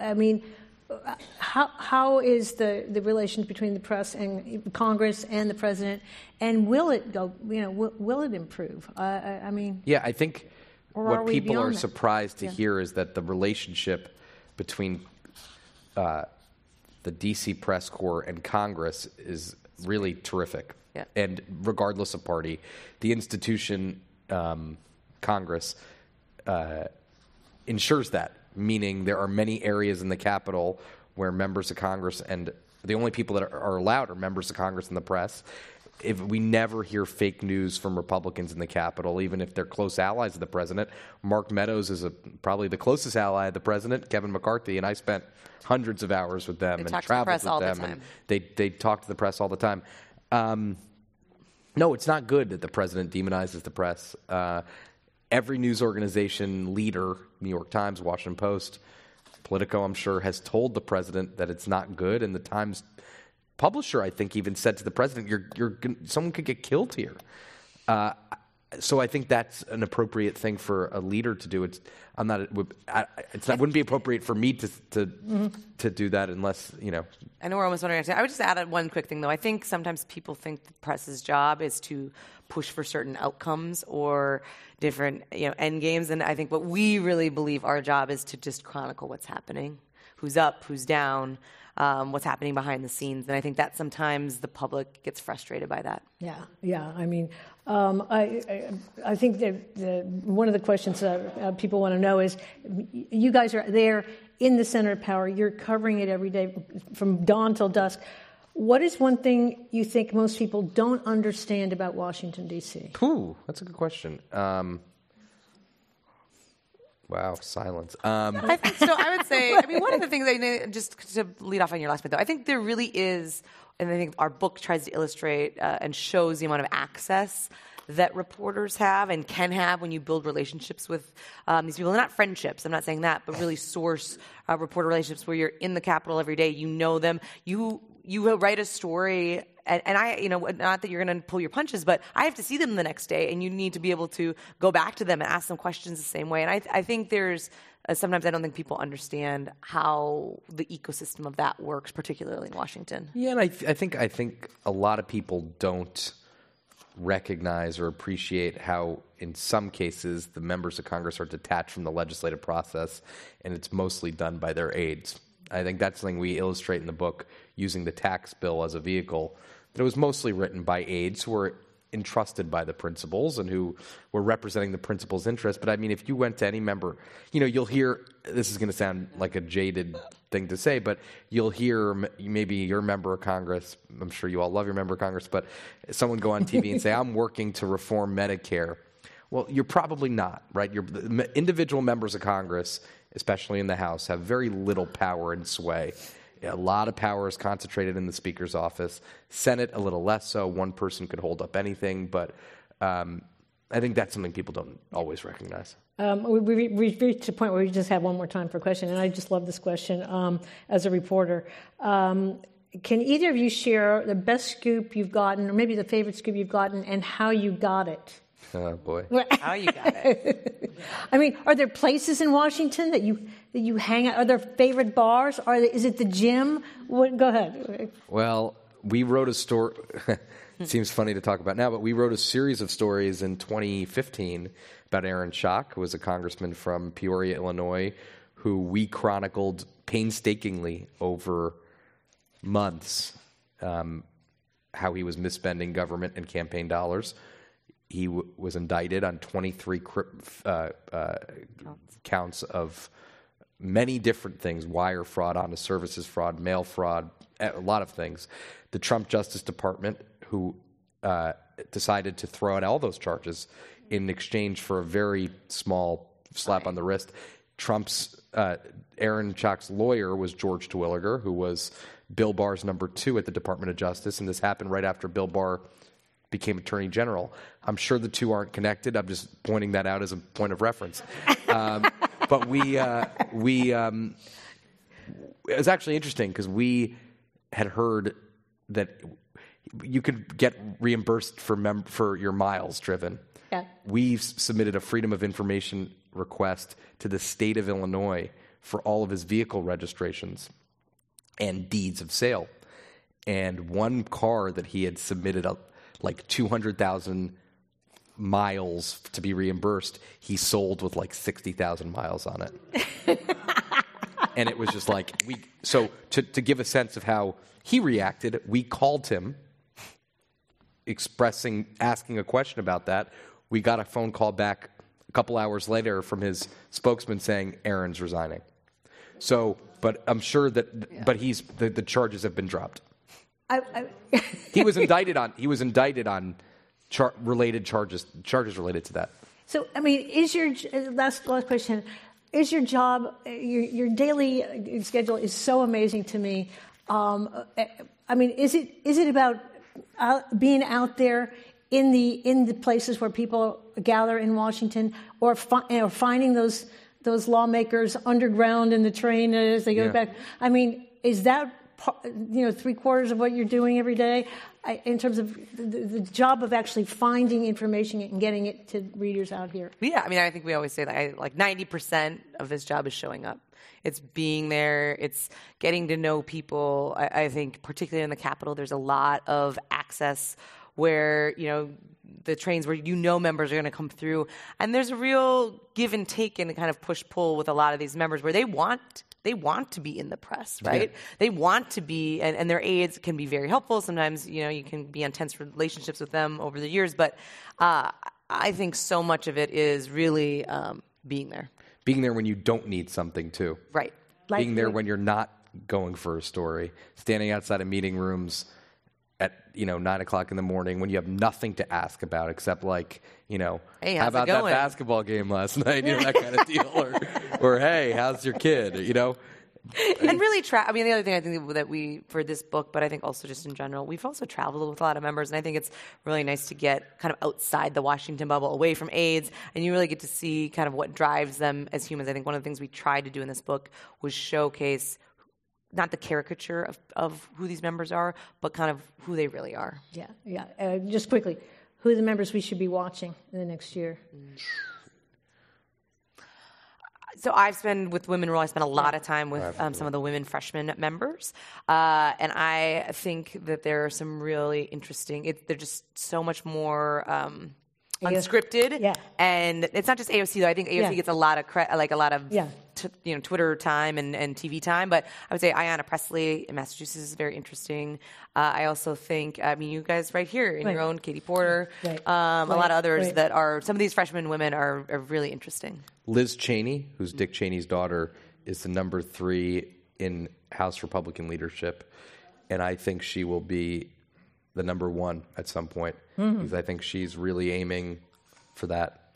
How is the relations between the press and Congress and the president, and will it go? Will it improve? I think what people are surprised to hear is that the relationship between the D.C. press corps and Congress is really terrific. Yeah. And regardless of party, the institution, Congress, ensures that, meaning there are many areas in the Capitol where members of Congress, and the only people that are allowed are members of Congress and the press. If we never hear fake news from Republicans in the Capitol, even if they're close allies of the president. Mark Meadows is probably the closest ally of the president, Kevin McCarthy, and I spent hundreds of hours with them and traveled with them. And they talk to the press all the time. No, it's not good that the president demonizes the press. Every news organization leader, New York Times, Washington Post, Politico, I'm sure, has told the president that it's not good. And the Times publisher, I think, even said to the president, someone could get killed here. So I think that's an appropriate thing for a leader to do. It wouldn't be appropriate for me to do that unless, I know we're almost running out of time. I would just add one quick thing, though. I think sometimes people think the press's job is to push for certain outcomes or different, end games. And I think what we really believe our job is to just chronicle what's happening, who's up, who's down, what's happening behind the scenes. And I think that sometimes the public gets frustrated by that. Yeah. I think that one of the questions people want to know is, you guys are there in the center of power. You're covering it every day from dawn till dusk. What is one thing you think most people don't understand about Washington, D.C.? That's a good question. Wow, silence. I think so. I would say, one of the things, just to lead off on your last point, though, I think there really is, and I think our book tries to illustrate and shows the amount of access that reporters have and can have when you build relationships with these people. And not friendships, I'm not saying that, but really source reporter relationships where you're in the Capitol every day, you know them, you write a story, and I, not that you're going to pull your punches, but I have to see them the next day, and you need to be able to go back to them and ask them questions the same way. And I think there's sometimes I don't think people understand how the ecosystem of that works, particularly in Washington. Yeah, and I think a lot of people don't recognize or appreciate how, in some cases, the members of Congress are detached from the legislative process, and it's mostly done by their aides. I think that's something we illustrate in the book using the tax bill as a vehicle. That it was mostly written by aides who were entrusted by the principals and who were representing the principals' interests. But if you went to any member, you'll hear, this is going to sound like a jaded thing to say, but you'll hear maybe your member of Congress, I'm sure you all love your member of Congress, but someone go on TV and say, I'm working to reform Medicare. Well, you're probably not, right? The individual members of Congress, especially in the House, have very little power and sway. A lot of power is concentrated in the Speaker's office. Senate, a little less so. One person could hold up anything, but I think that's something people don't always recognize. We reached a point where we just have one more time for a question, and I just love this question as a reporter. Can either of you share the best scoop you've gotten, or maybe the favorite scoop you've gotten, and how you got it? Oh, boy. How you got it. Are there places in Washington that you hang out? Are there favorite bars? Is it the gym? Go ahead. Well, we wrote a story. It seems funny to talk about now, but we wrote a series of stories in 2015 about Aaron Schock, who was a congressman from Peoria, Illinois, who we chronicled painstakingly over months how he was misspending government and campaign dollars. He was indicted on 23 counts of many different things: wire fraud, honest services fraud, mail fraud, a lot of things. The Trump Justice Department, who decided to throw out all those charges in exchange for a very small slap on the wrist. Aaron Schock's lawyer was George Terwilliger, who was Bill Barr's number 2 at the Department of Justice, and this happened right after Bill Barr became Attorney General. I'm sure the two aren't connected. I'm just pointing that out as a point of reference. But it was actually interesting because we had heard that you could get reimbursed for your miles driven. Yeah. We've submitted a Freedom of Information request to the state of Illinois for all of his vehicle registrations and deeds of sale. And one car that he had submitted like 200,000 miles to be reimbursed, he sold with like 60,000 miles on it. And it was just like, so to give a sense of how he reacted, we called him asking a question about that. We got a phone call back a couple hours later from his spokesman saying Aaron's resigning. So, but I'm sure that, but the charges have been dropped. He was indicted on related charges related to that. So, I mean, is your last question? Is your job, your daily schedule is so amazing to me. I mean, is it about being out there in the places where people gather in Washington, or finding those lawmakers underground in the train as they go back? I mean, is that 3/4 of what you're doing every day in terms of the job of actually finding information and getting it to readers out here? Yeah, I mean, I think we always say that like 90% of this job is showing up. It's being there. It's getting to know people. I think particularly in the Capitol, there's a lot of access where, the trains where members are going to come through. And there's a real give and take and kind of push-pull with a lot of these members where they want to be in the press, right? Yeah. They want to be, and their aides can be very helpful. Sometimes, you can be in tense relationships with them over the years. But I think so much of it is really being there. Being there when you don't need something, too. Right. Being there when you're not going for a story. Standing outside of meeting rooms at 9:00 in the morning when you have nothing to ask about except like, hey, how about that basketball game last night? That kind of deal. Or hey, how's your kid? And really, the other thing I think that we, for this book, but I think also just in general, we've also traveled with a lot of members, and I think it's really nice to get kind of outside the Washington bubble, away from aides, and you really get to see kind of what drives them as humans. I think one of the things we tried to do in this book was showcase not the caricature of who these members are, but kind of who they really are. Yeah. Just quickly, who are the members we should be watching in the next year? So I've spent with Women Rule. I spent a lot of time with some of the women freshman members, and I think that there are some really interesting. They're just so much more unscripted, and it's not just AOC though. I think AOC gets a lot of Twitter time and TV time, but I would say Ayanna Pressley in Massachusetts is very interesting. I also think, you guys right here in your own, Katie Porter, a lot of others that are, some of these freshman women are really interesting. Liz Cheney, who's Dick Cheney's daughter, is the number 3 in House Republican leadership, and I think she will be the number 1 at some point, because I think she's really aiming for that,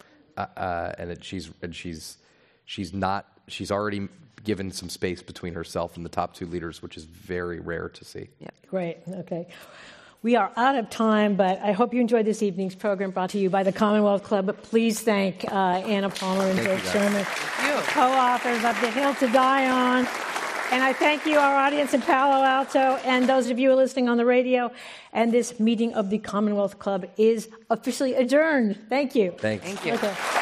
she's already given some space between herself and the top 2 leaders, which is very rare to see. Yeah. Great. Okay. We are out of time, but I hope you enjoyed this evening's program brought to you by the Commonwealth Club. But please thank Anna Palmer and George Sherman, co-authors of The Hill to Die On. And I thank you, our audience in Palo Alto, and those of you listening on the radio. And this meeting of the Commonwealth Club is officially adjourned. Thank you. Thanks. Thank you. Okay.